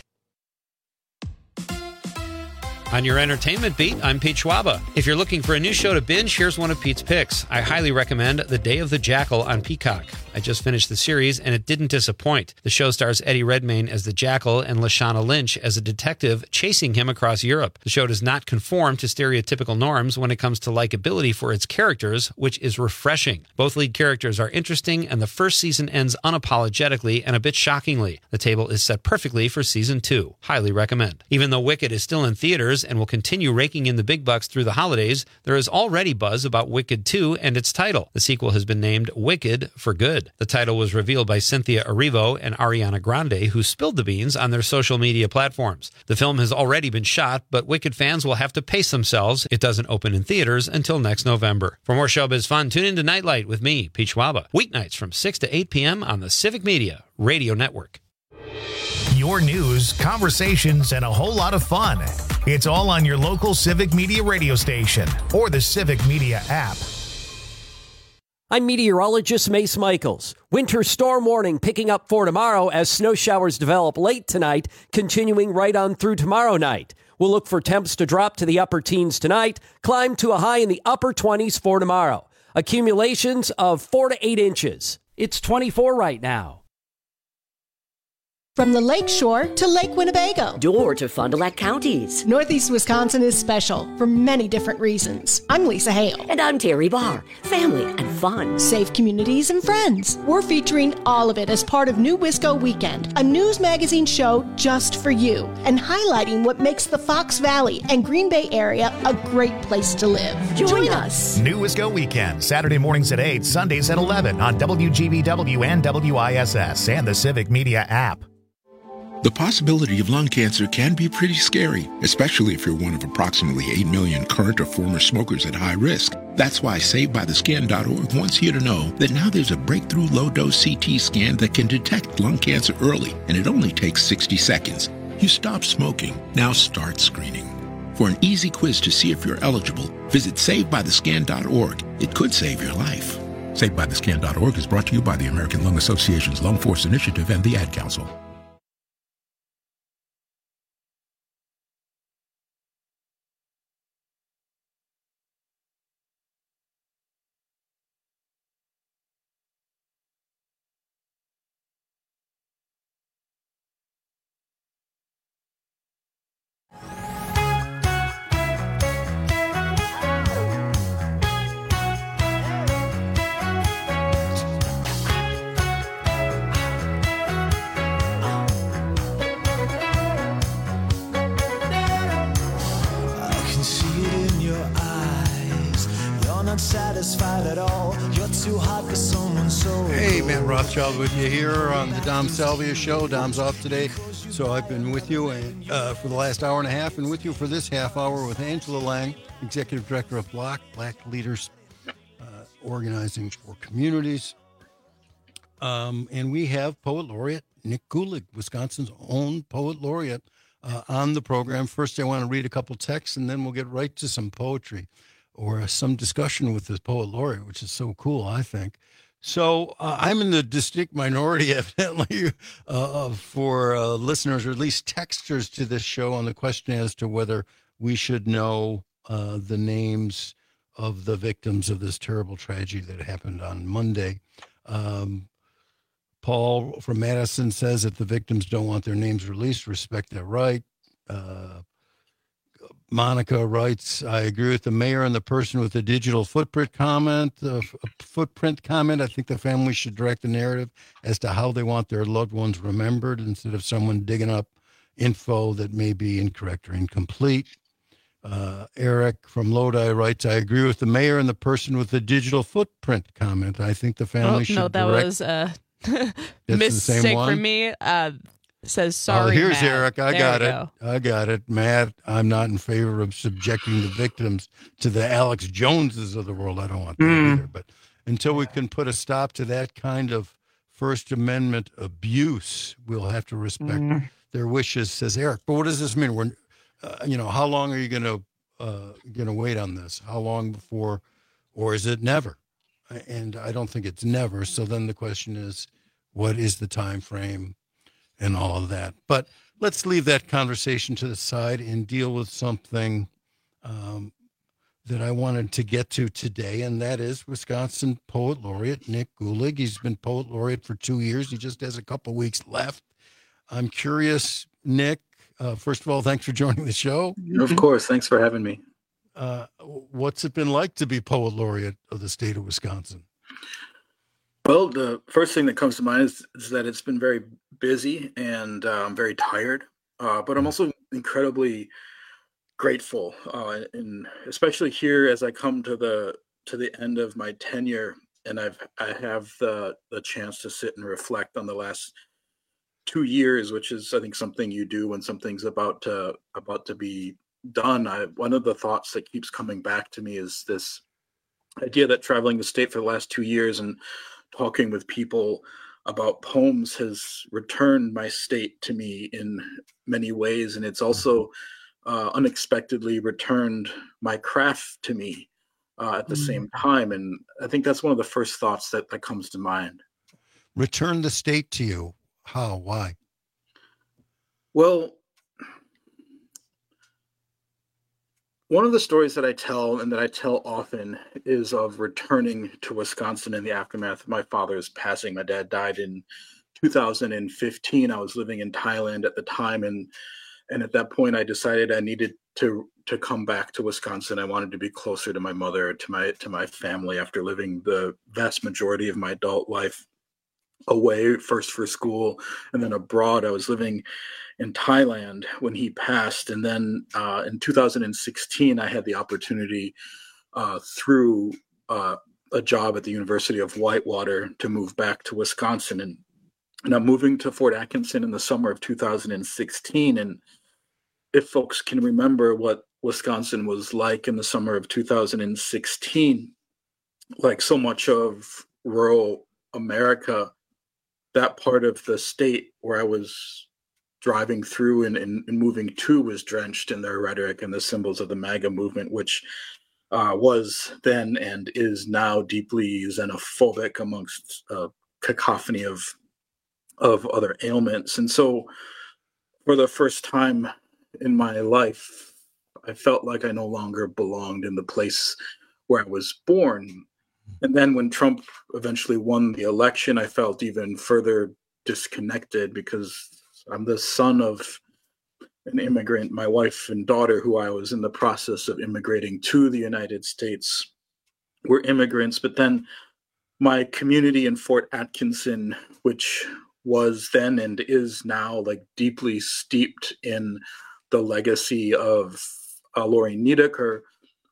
On your entertainment beat, I'm Pete Schwaba. If you're looking for a new show to binge, here's one of Pete's picks. I highly recommend The Day of the Jackal on Peacock. I just finished the series, and it didn't disappoint. The show stars Eddie Redmayne as the Jackal and Lashana Lynch as a detective chasing him across Europe. The show does not conform to stereotypical norms when it comes to likability for its characters, which is refreshing. Both lead characters are interesting, and the first season ends unapologetically and a bit shockingly. The table is set perfectly for season two. Highly recommend. Even though Wicked is still in theaters and will continue raking in the big bucks through the holidays, there is already buzz about Wicked two and its title. The sequel has been named Wicked for Good. The title was revealed by Cynthia Erivo and Ariana Grande, who spilled the beans on their social media platforms. The film has already been shot, but Wicked fans will have to pace themselves. It doesn't open in theaters until next November. For more showbiz fun, tune in to Nightlight with me, Pete Schwaba, weeknights from six to eight p.m. on the Civic Media Radio Network. Your news, conversations, and a whole lot of fun. It's all on your local Civic Media radio station or the Civic Media app. I'm meteorologist Mace Michaels. Winter storm warning picking up for tomorrow as snow showers develop late tonight, continuing right on through tomorrow night. We'll look for temps to drop to the upper teens tonight, climb to a high in the upper twenties for tomorrow. Accumulations of four to eight inches. It's twenty-four right now. From the Lakeshore to Lake Winnebago. Door to Fond du Lac counties. Northeast Wisconsin is special for many different reasons. I'm Lisa Hale. And I'm Terry Barr. Family and fun. Safe communities and friends. We're featuring all of it as part of New Wisco Weekend, a news magazine show just for you, and highlighting what makes the Fox Valley and Green Bay area a great place to live. Join, Join us. us. New Wisco Weekend, Saturday mornings at eight, Sundays at eleven on W G B W and W I S S and the Civic Media app. The possibility of lung cancer can be pretty scary, especially if you're one of approximately eight million current or former smokers at high risk. That's why Saved By The Scan dot org wants you to know that now there's a breakthrough low-dose C T scan that can detect lung cancer early, and it only takes sixty seconds. You stop smoking, now start screening. For an easy quiz to see if you're eligible, visit Saved By The Scan dot org. It could save your life. Saved By The Scan dot org is brought to you by the American Lung Association's Lung Force Initiative and the Ad Council. your eyes. You're not satisfied at all. You're too hot for someone so. Hey, Matt Rothschild with you here on the Dom Salvia Show. Dom's off today, so I've been with you uh, for the last hour and a half, and with you for this half hour with Angela Lang, Executive Director of Block, Black Leaders uh, Organizing for Communities. Um, and we have Poet Laureate Nick Gulig, Wisconsin's own Poet Laureate, uh, on the program. First, I want to read a couple texts, and then we'll get right to some poetry or some discussion with this Poet Laureate, which is so cool, I think. So uh, I'm in the distinct minority, evidently, uh, for uh, listeners, or at least texters to this show, on the question as to whether we should know uh, the names of the victims of this terrible tragedy that happened on Monday. Um, Paul from Madison says that the victims don't want their names released. Respect their right. Uh, Monica writes, I agree with the mayor and the person with the digital footprint comment. The uh, footprint comment. I think the family should direct the narrative as to how they want their loved ones remembered, instead of someone digging up info that may be incorrect or incomplete. Uh, Eric from Lodi writes, I agree with the mayor and the person with the digital footprint comment. I think the family oh, should no, that direct... was a That's the mistake same one? for me. Uh, says Oh, sorry. here's Matt. Eric. I There got you it. go. I got it. Matt, I'm not in favor of subjecting the victims to the Alex Joneses of the world. I don't want that Mm. either. But until we can put a stop to that kind of First Amendment abuse, we'll have to respect Mm. their wishes, says Eric. But what does this mean? We're, uh, you know, how long are you going to uh, going to wait on this? How long before, or is it never? And I don't think it's never. So then the question is, what is the time frame and all of that? But let's leave that conversation to the side and deal with something um, that I wanted to get to today, and that is Wisconsin Poet Laureate Nick Gulig. He's been Poet Laureate for two years. He just has a couple weeks left. I'm curious, Nick, uh, first of all, thanks for joining the show. Of course. Thanks for having me. Uh, what's it been like to be Poet Laureate of the state of Wisconsin? Well, the first thing that comes to mind is, is that it's been very busy, and uh, I'm very tired. Uh, but I'm also incredibly grateful, uh, and especially here as I come to the to the end of my tenure, and I've I have the the chance to sit and reflect on the last two years, which is I think something you do when something's about to about to be done. I one of the thoughts that keeps coming back to me is this idea that traveling the state for the last two years and talking with people about poems has returned my state to me in many ways, and it's also uh, unexpectedly returned my craft to me uh, at the Mm. same time. And I think that's one of the first thoughts that, that comes to mind. Return the state to you. How? Why? Well, one of the stories that I tell, and that I tell often, is of returning to Wisconsin in the aftermath of my father's passing. My dad died in two thousand fifteen. I was living in Thailand at the time, and and at that point, I decided I needed to to come back to Wisconsin. I wanted to be closer to my mother, to my to my family, after living the vast majority of my adult life away, first for school and then abroad. I was living in Thailand when he passed. And then uh, in two thousand sixteen, I had the opportunity uh, through uh, a job at the University of Whitewater to move back to Wisconsin. And, and I'm moving to Fort Atkinson in the summer of two thousand sixteen. And if folks can remember what Wisconsin was like in the summer of two thousand sixteen, like so much of rural America, that part of the state where I was driving through and, and, and moving to was drenched in their rhetoric and the symbols of the MAGA movement, which uh, was then and is now deeply xenophobic amongst a cacophony of of other ailments. And so for the first time in my life, I felt like I no longer belonged in the place where I was born. And then when Trump eventually won the election, I felt even further disconnected because I'm the son of an immigrant. My wife and daughter, who I was in the process of immigrating to the United States, were immigrants. But then my community in Fort Atkinson, which was then and is now like deeply steeped in the legacy of uh, Lori Niederker,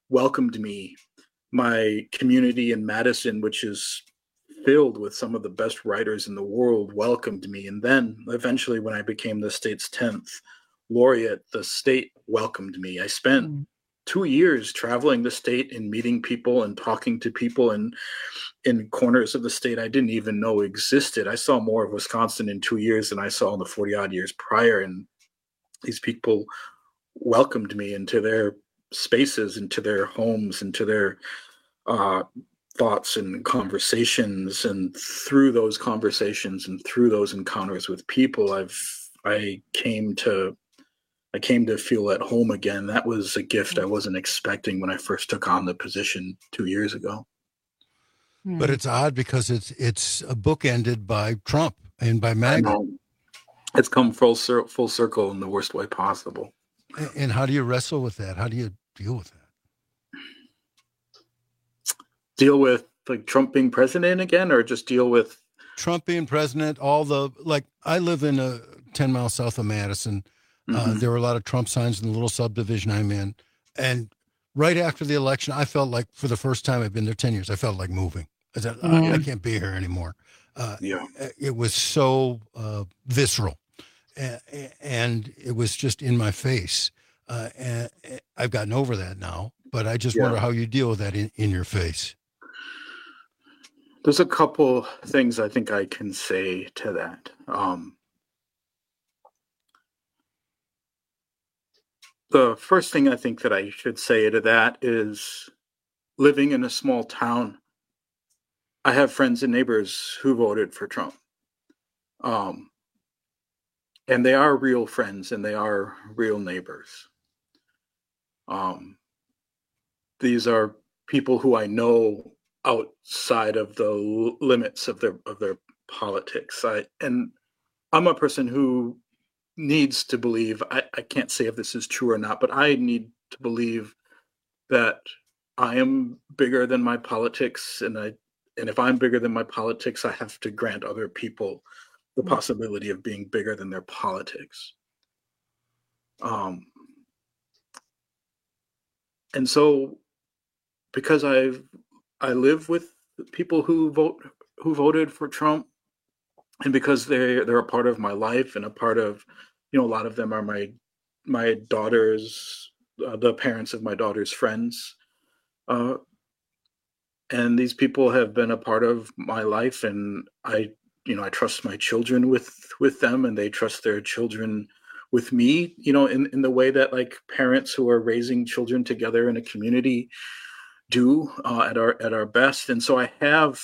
welcomed me. My community in Madison, which is filled with some of the best writers in the world, welcomed me. And then eventually when I became the state's tenth laureate, the state welcomed me. I spent mm. two years traveling the state and meeting people and talking to people and in corners of the state I didn't even know existed. I saw more of Wisconsin in two years than I saw in the forty odd years prior. And these people welcomed me into their spaces, into their homes, into their uh, thoughts and conversations. And through those conversations and through those encounters with people, I've, I came to, I came to feel at home again. That was a gift I wasn't expecting when I first took on the position two years ago. But it's odd because it's it's a book ended by Trump and by MAGA. It's come full cir- full circle in the worst way possible. And how do you wrestle with that? How do you deal with that? Deal with like Trump being president again, or just deal with Trump being president? All the like, I live in a ten miles south of Madison. Mm-hmm. Uh, there were a lot of Trump signs in the little subdivision I'm in, and right after the election, I felt like for the first time I've been there ten years, I felt like moving. I said, mm-hmm. I, I can't be here anymore. Uh, yeah. It was so uh, visceral, and it was just in my face. Uh, and I've gotten over that now, but I just yeah. wonder how you deal with that in, in your face. There's a couple things I think I can say to that. Um, the first thing I think that I should say to that is living in a small town, I have friends and neighbors who voted for Trump. Um, and they are real friends and they are real neighbors. Um, these are people who I know outside of the limits of their of their politics. I, and I'm a person who needs to believe, I, I can't say if this is true or not, but I need to believe that I am bigger than my politics, and I and if I'm bigger than my politics, I have to grant other people the possibility of being bigger than their politics. Um, and so, because I've I live with people who vote who voted for Trump, and because they they're a part of my life and a part of, you know, a lot of them are my my daughter's uh, the parents of my daughter's friends. Uh, and these people have been a part of my life, and I, you know, I trust my children with, with them, and they trust their children with me, you know, in, in the way that like parents who are raising children together in a community do uh, at our, at our best. And so I have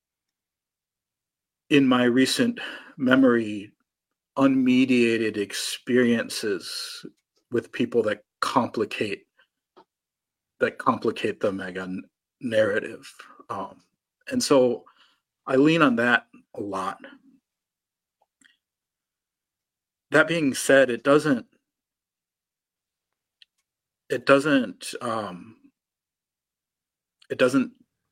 in my recent memory, unmediated experiences with people that complicate that complicate the MAGA narrative. Um, and so I lean on that a lot. That being said, it doesn't, it doesn't, um, it doesn't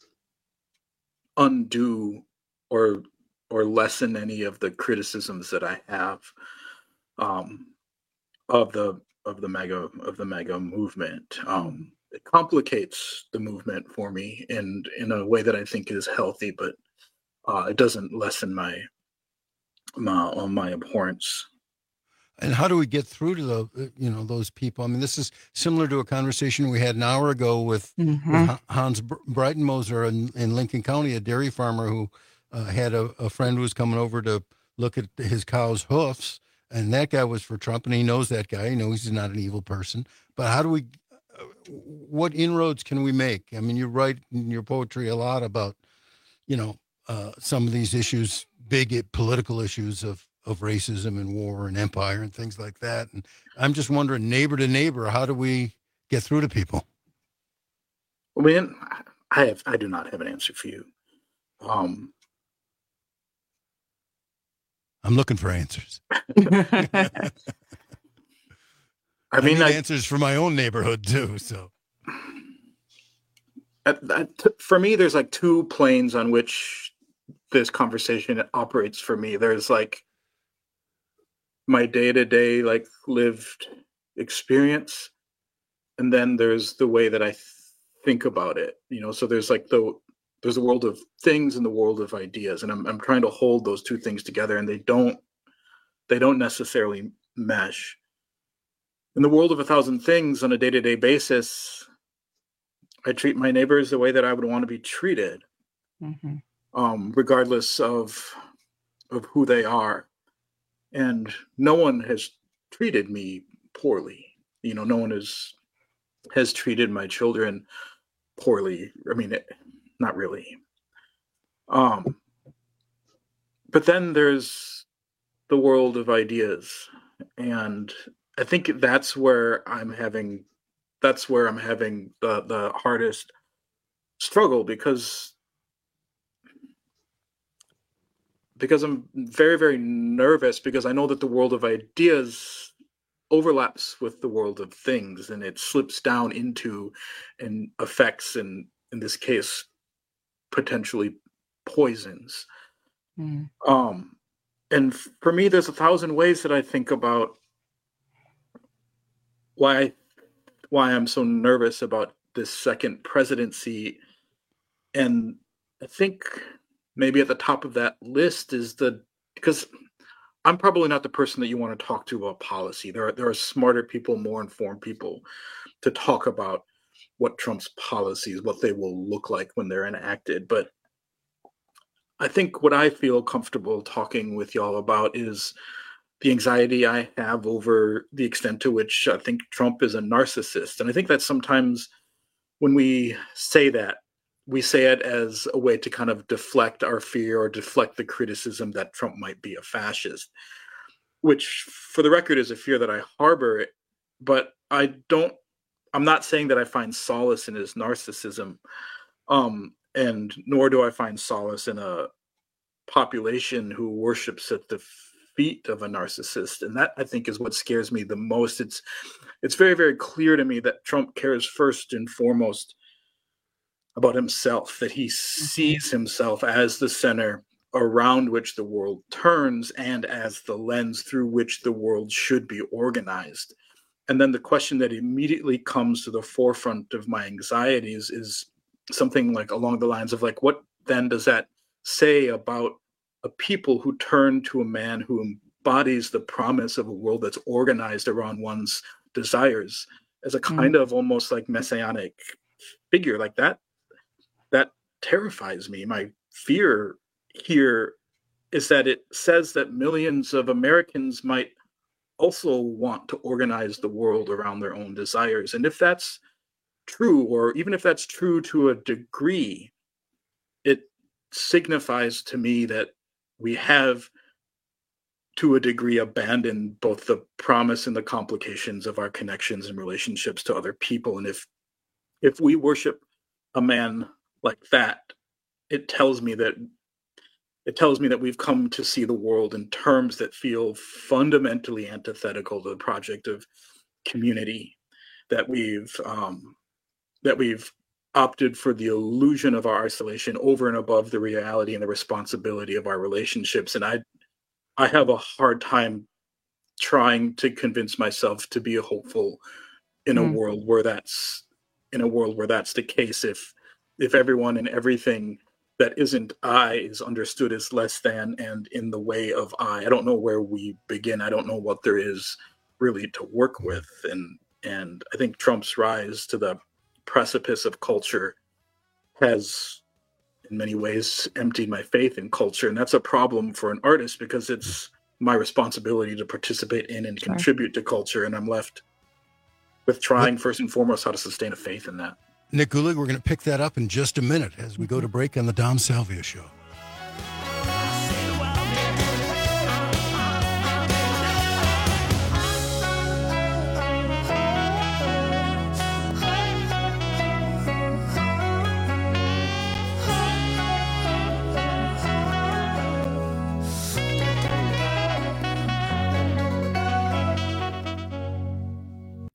undo or, or lessen any of the criticisms that I have um, of the, of the MAGA, of the MAGA movement. Um, It complicates the movement for me in, in a way that I think is healthy, but uh, it doesn't lessen my my, uh, my abhorrence. And how do we get through to the, you know, those people? I mean, this is similar to a conversation we had an hour ago with, mm-hmm. with Hans Breitenmoser in, in Lincoln County, a dairy farmer who uh, had a, a friend who was coming over to look at his cow's hoofs, and that guy was for Trump, and he knows that guy. He knows he's not an evil person. But how do we? What inroads can we make? I mean, you write in your poetry a lot about, you know, uh, some of these issues, big political issues of, of racism and war and empire and things like that. And I'm just wondering, neighbor to neighbor, how do we get through to people? I mean, I have, I do not have an answer for you. Um, I'm looking for answers. I mean, I need I, answers for my own neighborhood too. So, at, at, for me, there's like two planes on which this conversation operates for me. There's like my day-to-day, like lived experience, and then there's the way that I th- think about it. You know, so there's like the there's a world of things and the world of ideas, and I'm I'm trying to hold those two things together, and they don't they don't necessarily mesh. In the world of a thousand things, on a day-to-day basis, I treat my neighbors the way that I would want to be treated, Mm-hmm. um, regardless of of who they are. And no one has treated me poorly. You know, no one has has treated my children poorly. I mean, it, not really. Um, but then there's the world of ideas, and I think that's where I'm having that's where I'm having the the hardest struggle, because because I'm very, very nervous, because I know that the world of ideas overlaps with the world of things, and it slips down into and affects, and in this case, potentially poisons. Mm. Um, and for me, there's a thousand ways that I think about why why I'm so nervous about this second presidency. And I think maybe at the top of that list is the, because I'm probably not the person that you want to talk to about policy. There are there are smarter people, more informed people to talk about what Trump's policies, what they will look like when they're enacted. But I think what I feel comfortable talking with y'all about is the anxiety I have over the extent to which I think Trump is a narcissist. And I think that sometimes when we say that, we say it as a way to kind of deflect our fear or deflect the criticism that Trump might be a fascist, which for the record is a fear that I harbor. But I don't, I'm not saying that I find solace in his narcissism. Um, and nor do I find solace in a population who worships at the feet of a narcissist. And that, I think, is what scares me the most. It's it's very, very clear to me that Trump cares first and foremost about himself, that he sees himself as the center around which the world turns and as the lens through which the world should be organized. And then the question that immediately comes to the forefront of my anxieties is something like along the lines of like, what then does that say about a people who turn to a man who embodies the promise of a world that's organized around one's desires as a kind mm. of almost like messianic figure? Like that, that terrifies me. My fear here is that it says that millions of Americans might also want to organize the world around their own desires. And if that's true, or even if that's true to a degree, it signifies to me that we have, to a degree, abandoned both the promise and the complications of our connections and relationships to other people. And if if we worship a man like that, it tells me that it tells me that we've come to see the world in terms that feel fundamentally antithetical to the project of community, that we've um, that we've opted for the illusion of our isolation over and above the reality and the responsibility of our relationships. And I, I have a hard time trying to convince myself to be hopeful in mm. a world where that's in a world where that's the case. If if everyone and everything that isn't I is understood as less than and in the way of I, I don't know where we begin. I don't know what there is really to work with. And and I think Trump's rise to the precipice of culture has in many ways emptied my faith in culture. And that's a problem for an artist, because it's my responsibility to participate in and sure. contribute to culture. And I'm left with trying first and foremost how to sustain a faith in that. Nick Gulig, we're going to pick that up in just a minute as we go to break on the Dom Salvia Show. You're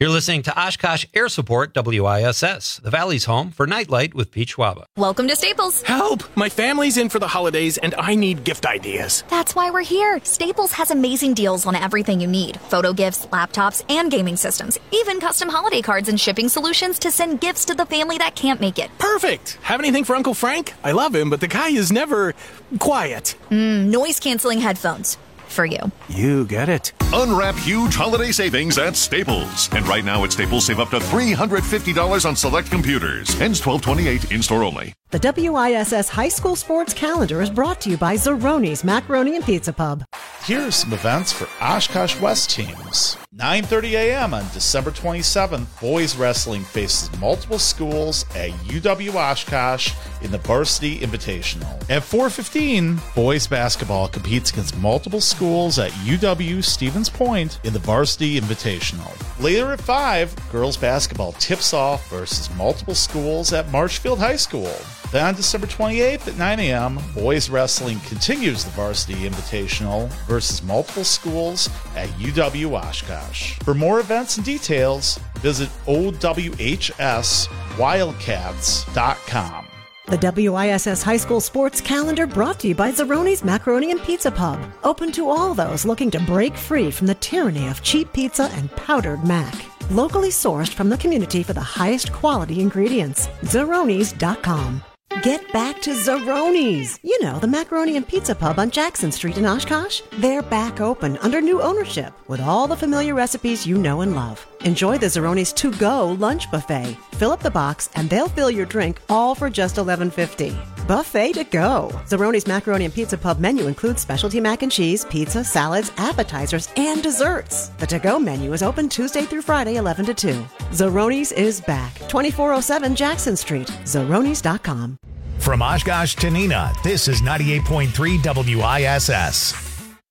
You're listening to Oshkosh Air Support W I S S, the Valley's home for Nightlight with Pete Schwaba. Welcome to Staples. Help! My family's in for the holidays and I need gift ideas. That's why we're here. Staples has amazing deals on everything you need. Photo gifts, laptops, and gaming systems. Even custom holiday cards and shipping solutions to send gifts to the family that can't make it. Perfect! Have anything for Uncle Frank? I love him, but the guy is never quiet. Mm, noise-canceling headphones. For you. You get it. Unwrap huge holiday savings at Staples. And right now at Staples, save up to three hundred fifty dollars on select computers. Ends twelve twenty-eight, in-store only. The W I S S High School Sports Calendar is brought to you by Zeroni's Macaroni and Pizza Pub. Here are some events for Oshkosh West teams. nine thirty a.m. on December twenty-seventh, boys wrestling faces multiple schools at U W Oshkosh in the Varsity Invitational. At four fifteen, boys basketball competes against multiple schools at U W Stevens Point in the Varsity Invitational. Later at five, girls basketball tips off versus multiple schools at Marshfield High School. Then on December twenty-eighth at nine a.m., boys wrestling continues the Varsity Invitational versus multiple schools at U W Oshkosh. For more events and details, visit O W H S wildcats dot com. The W I S S High School Sports Calendar brought to you by Zeroni's Macaroni and Pizza Pub. Open to all those looking to break free from the tyranny of cheap pizza and powdered mac. Locally sourced from the community for the highest quality ingredients. Zeronis dot com. Get back to Zeroni's. You know, the Macaroni and Pizza Pub on Jackson Street in Oshkosh. They're back open under new ownership with all the familiar recipes you know and love. Enjoy the Zeroni's to-go lunch buffet. Fill up the box and they'll fill your drink all for just eleven fifty. Buffet to go. Zeroni's Macaroni and Pizza Pub menu includes specialty mac and cheese, pizza, salads, appetizers, and desserts. The to-go menu is open Tuesday through Friday, eleven to two. Zeroni's is back. twenty-four oh seven Jackson Street. Zeronis dot com. From Oshkosh to Neenah, this is ninety-eight point three W I S S.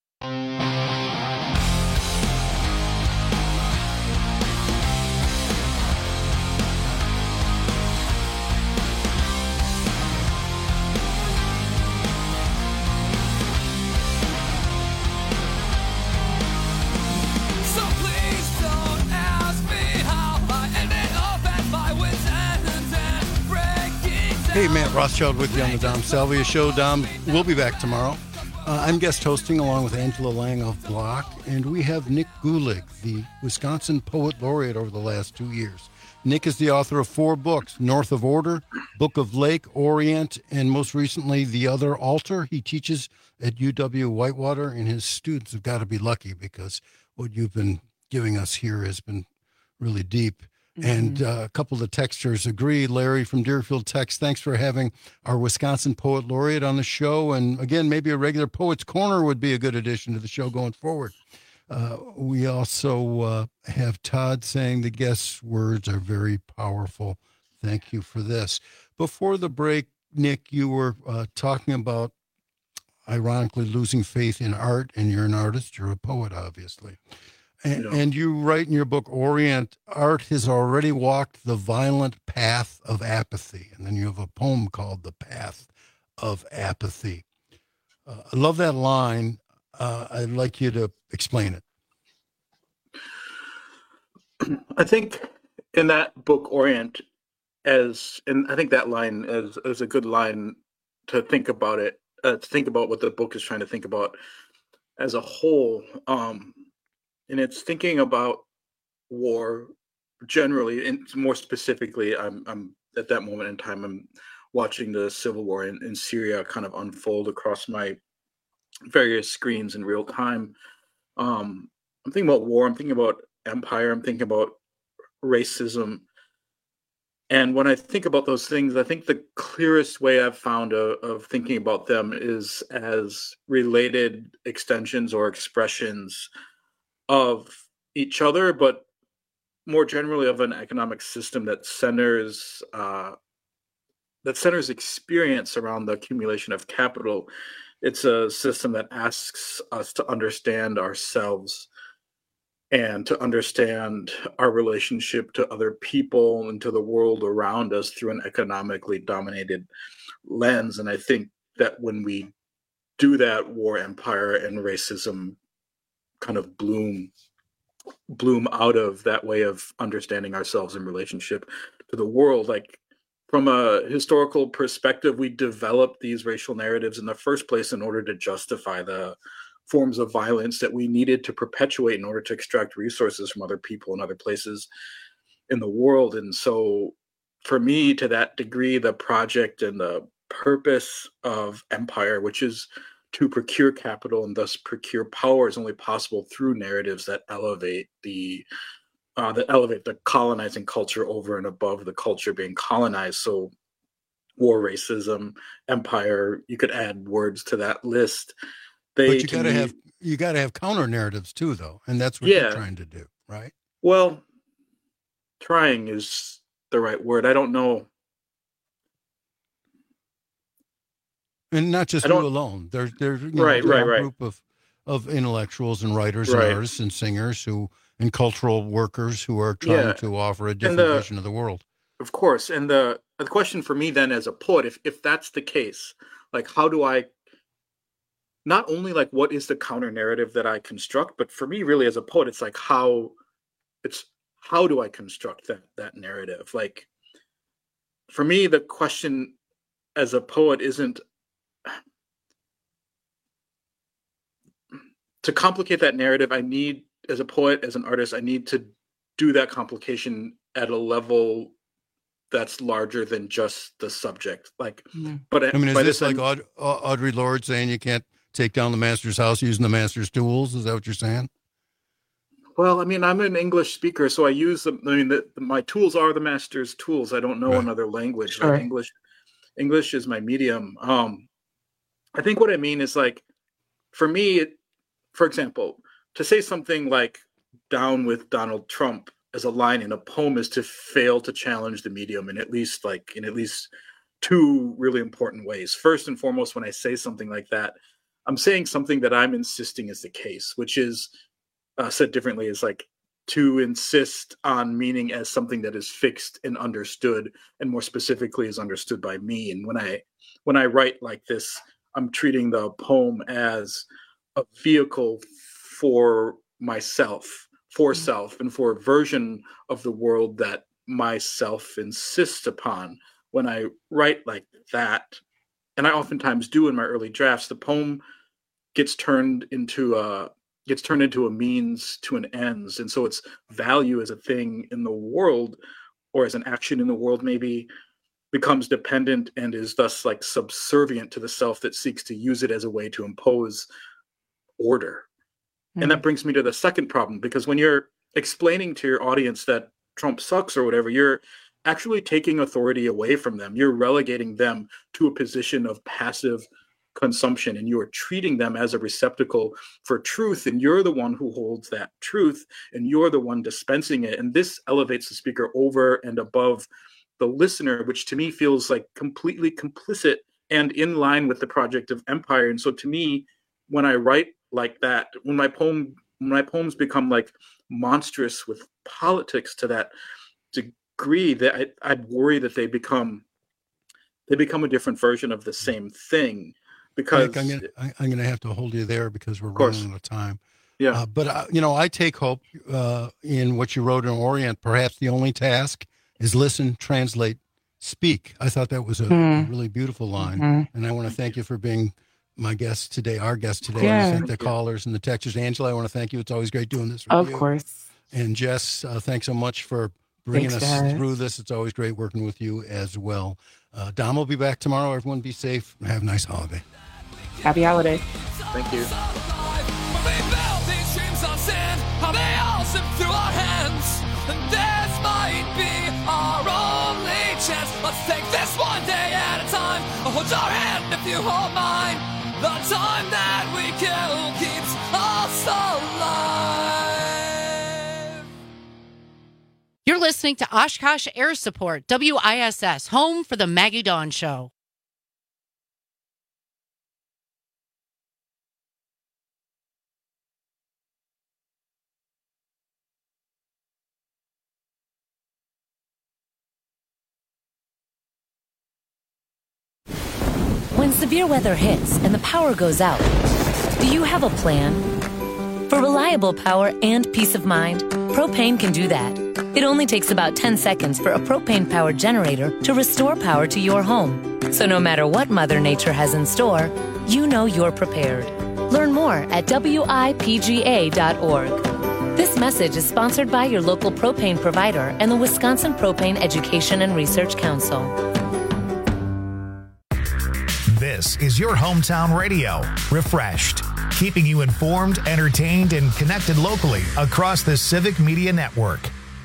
Hey, Matt Rothschild with you on the Dom Salvia Show. Dom, we'll be back tomorrow. Uh, I'm guest hosting along with Angela Lang of Block, and we have Nick Gulick, the Wisconsin Poet Laureate over the last two years. Nick is the author of four books, North of Order, Book of Lake, Orient, and most recently, The Other Altar. He teaches at U W Whitewater, and his students have got to be lucky because what you've been giving us here has been really deep. And uh, a couple of the texters agree. Larry from Deerfield Text, thanks for having our Wisconsin Poet Laureate on the show. And again, maybe a regular Poet's Corner would be a good addition to the show going forward. Uh, we also uh, have Todd saying the guest's words are very powerful. Thank you for this. Before the break, Nick, you were uh, talking about, ironically, losing faith in art, and you're an artist. You're a poet, obviously. And, Yeah. and you write in your book, Orient, art has already walked the violent path of apathy. And then you have a poem called The Path of Apathy. Uh, I love that line. Uh, I'd like you to explain it. I think in that book, Orient, as and I think that line is, is a good line to think about it, uh, to think about what the book is trying to think about as a whole. Um, and it's thinking about war generally, and more specifically, I'm, I'm at that moment in time, I'm watching the civil war in, in Syria kind of unfold across my various screens in real time. Um, I'm thinking about war. I'm thinking about empire. I'm thinking about racism. And when I think about those things, I think the clearest way I've found of, of thinking about them is as related extensions or expressions of each other, but more generally of an economic system that centers uh, that centers experience around the accumulation of capital. It's a system that asks us to understand ourselves and to understand our relationship to other people and to the world around us through an economically dominated lens. And I think that when we do that, war, empire, and racism kind of bloom bloom out of that way of understanding ourselves in relationship to the world. Like, from a historical perspective, we developed these racial narratives in the first place in order to justify the forms of violence that we needed to perpetuate in order to extract resources from other people and other places in the world. And so for me, to that degree, the project and the purpose of empire, which is to procure capital and thus procure power, is only possible through narratives that elevate the uh, that elevate the colonizing culture over and above the culture being colonized. So war, racism, empire, you could add words to that list. They, but you got to me, have you got to have counter narratives too, though, and that's what yeah. you're trying to do, right? Well, trying is the right word. I don't know. And not just you alone. There's there's you know, right, there's right, a right. group of of intellectuals and writers right. and artists and singers who and cultural workers who are trying yeah. to offer a different the, vision of the world. Of course. And the the question for me then as a poet, if if that's the case, like how do I not only like what is the counter narrative that I construct, but for me really as a poet, it's like how it's how do I construct that that narrative? Like for me, the question as a poet isn't to complicate that narrative. I need, as a poet, as an artist, I need to do that complication at a level that's larger than just the subject. Like, mm. but I mean, is this, this like Aud- Audre Lorde saying you can't take down the master's house using the master's tools? Is that what you're saying? Well, I mean, I'm an English speaker, so I use the, I mean, the, my tools are the master's tools. I don't know right. another language. Sure. Like English, English is my medium. Um, I think what I mean is like, for me, it, for example, to say something like "down with Donald Trump" as a line in a poem is to fail to challenge the medium in at least like in at least two really important ways. First and foremost, when I say something like that, I'm saying something that I'm insisting is the case, which is uh, said differently is like to insist on meaning as something that is fixed and understood, and more specifically is understood by me. And when I when I write like this, I'm treating the poem as a vehicle for myself, for mm-hmm. self, and for a version of the world that myself insists upon. When I write like that, and I oftentimes do in my early drafts, the poem gets turned into a gets turned into a means to an ends. And so its value as a thing in the world, or as an action in the world, maybe becomes dependent and is thus like subservient to the self that seeks to use it as a way to impose order. Mm-hmm. And that brings me to the second problem, because when you're explaining to your audience that Trump sucks or whatever, you're actually taking authority away from them. You're relegating them to a position of passive consumption, and you are treating them as a receptacle for truth, and you're the one who holds that truth, and you're the one dispensing it. And this elevates the speaker over and above the listener, which to me feels like completely complicit and in line with the project of empire. And so to me, when I write like that, when my poem when my poems become like monstrous with politics to that degree, that I, I'd worry that they become they become a different version of the same thing. Because Mike, I'm gonna I'm gonna have to hold you there because we're running out of time. Yeah, uh, but uh, you know, I take hope uh, in what you wrote in Orient. Perhaps the only task is listen, translate, speak. I thought that was a, mm. a really beautiful line, mm-hmm. and I want to thank you for being my guest today, our guest today. Yeah. I want to thank the callers and the texters. Angela, I want to thank you. It's always great doing this with of you. Of course. And Jess, uh, thanks so much for bringing thanks, us guys. through this. It's always great working with you as well. Uh, Dom will be back tomorrow. Everyone be safe and have a nice holiday. Happy holidays. Thank you. Let's take this one day at a time. Hold your hand if you hold mine. The time that we kill keeps us alive. You're listening to Oshkosh Air Support, W I S S, home for the Maggie Dawn Show. When severe weather hits and the power goes out, do you have a plan? For reliable power and peace of mind, propane can do that. It only takes about ten seconds for a propane-powered generator to restore power to your home. So no matter what Mother Nature has in store, you know you're prepared. Learn more at W I P G A dot org. This message is sponsored by your local propane provider and the Wisconsin Propane Education and Research Council. This is your hometown radio, Refreshed, keeping you informed, entertained, and connected locally across the Civic Media Network.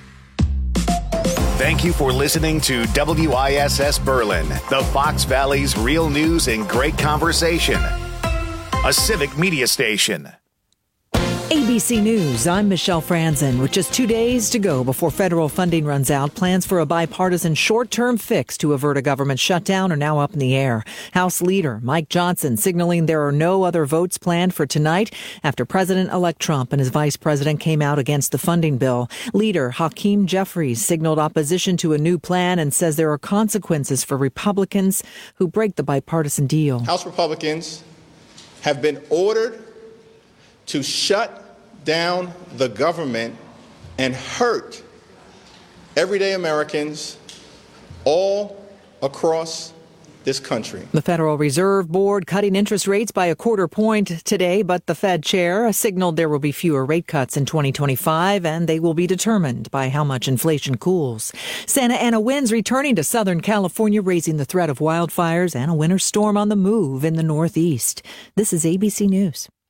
Thank you for listening to W I S S Berlin, the Fox Valley's real news and great conversation. A Civic Media station. A B C News, I'm Michelle Franzen. With just two days to go before federal funding runs out, plans for a bipartisan short-term fix to avert a government shutdown are now up in the air. House Leader Mike Johnson signaling there are no other votes planned for tonight after President-elect Trump and his vice president came out against the funding bill. Leader Hakeem Jeffries signaled opposition to a new plan and says there are consequences for Republicans who break the bipartisan deal. House Republicans have been ordered to shut down the government and hurt everyday Americans all across this country. The Federal Reserve Board cutting interest rates by a quarter point today, but the Fed chair signaled there will be fewer rate cuts in twenty twenty-five, and they will be determined by how much inflation cools. Santa Ana winds returning to Southern California, raising the threat of wildfires and a winter storm on the move in the Northeast. This is A B C News.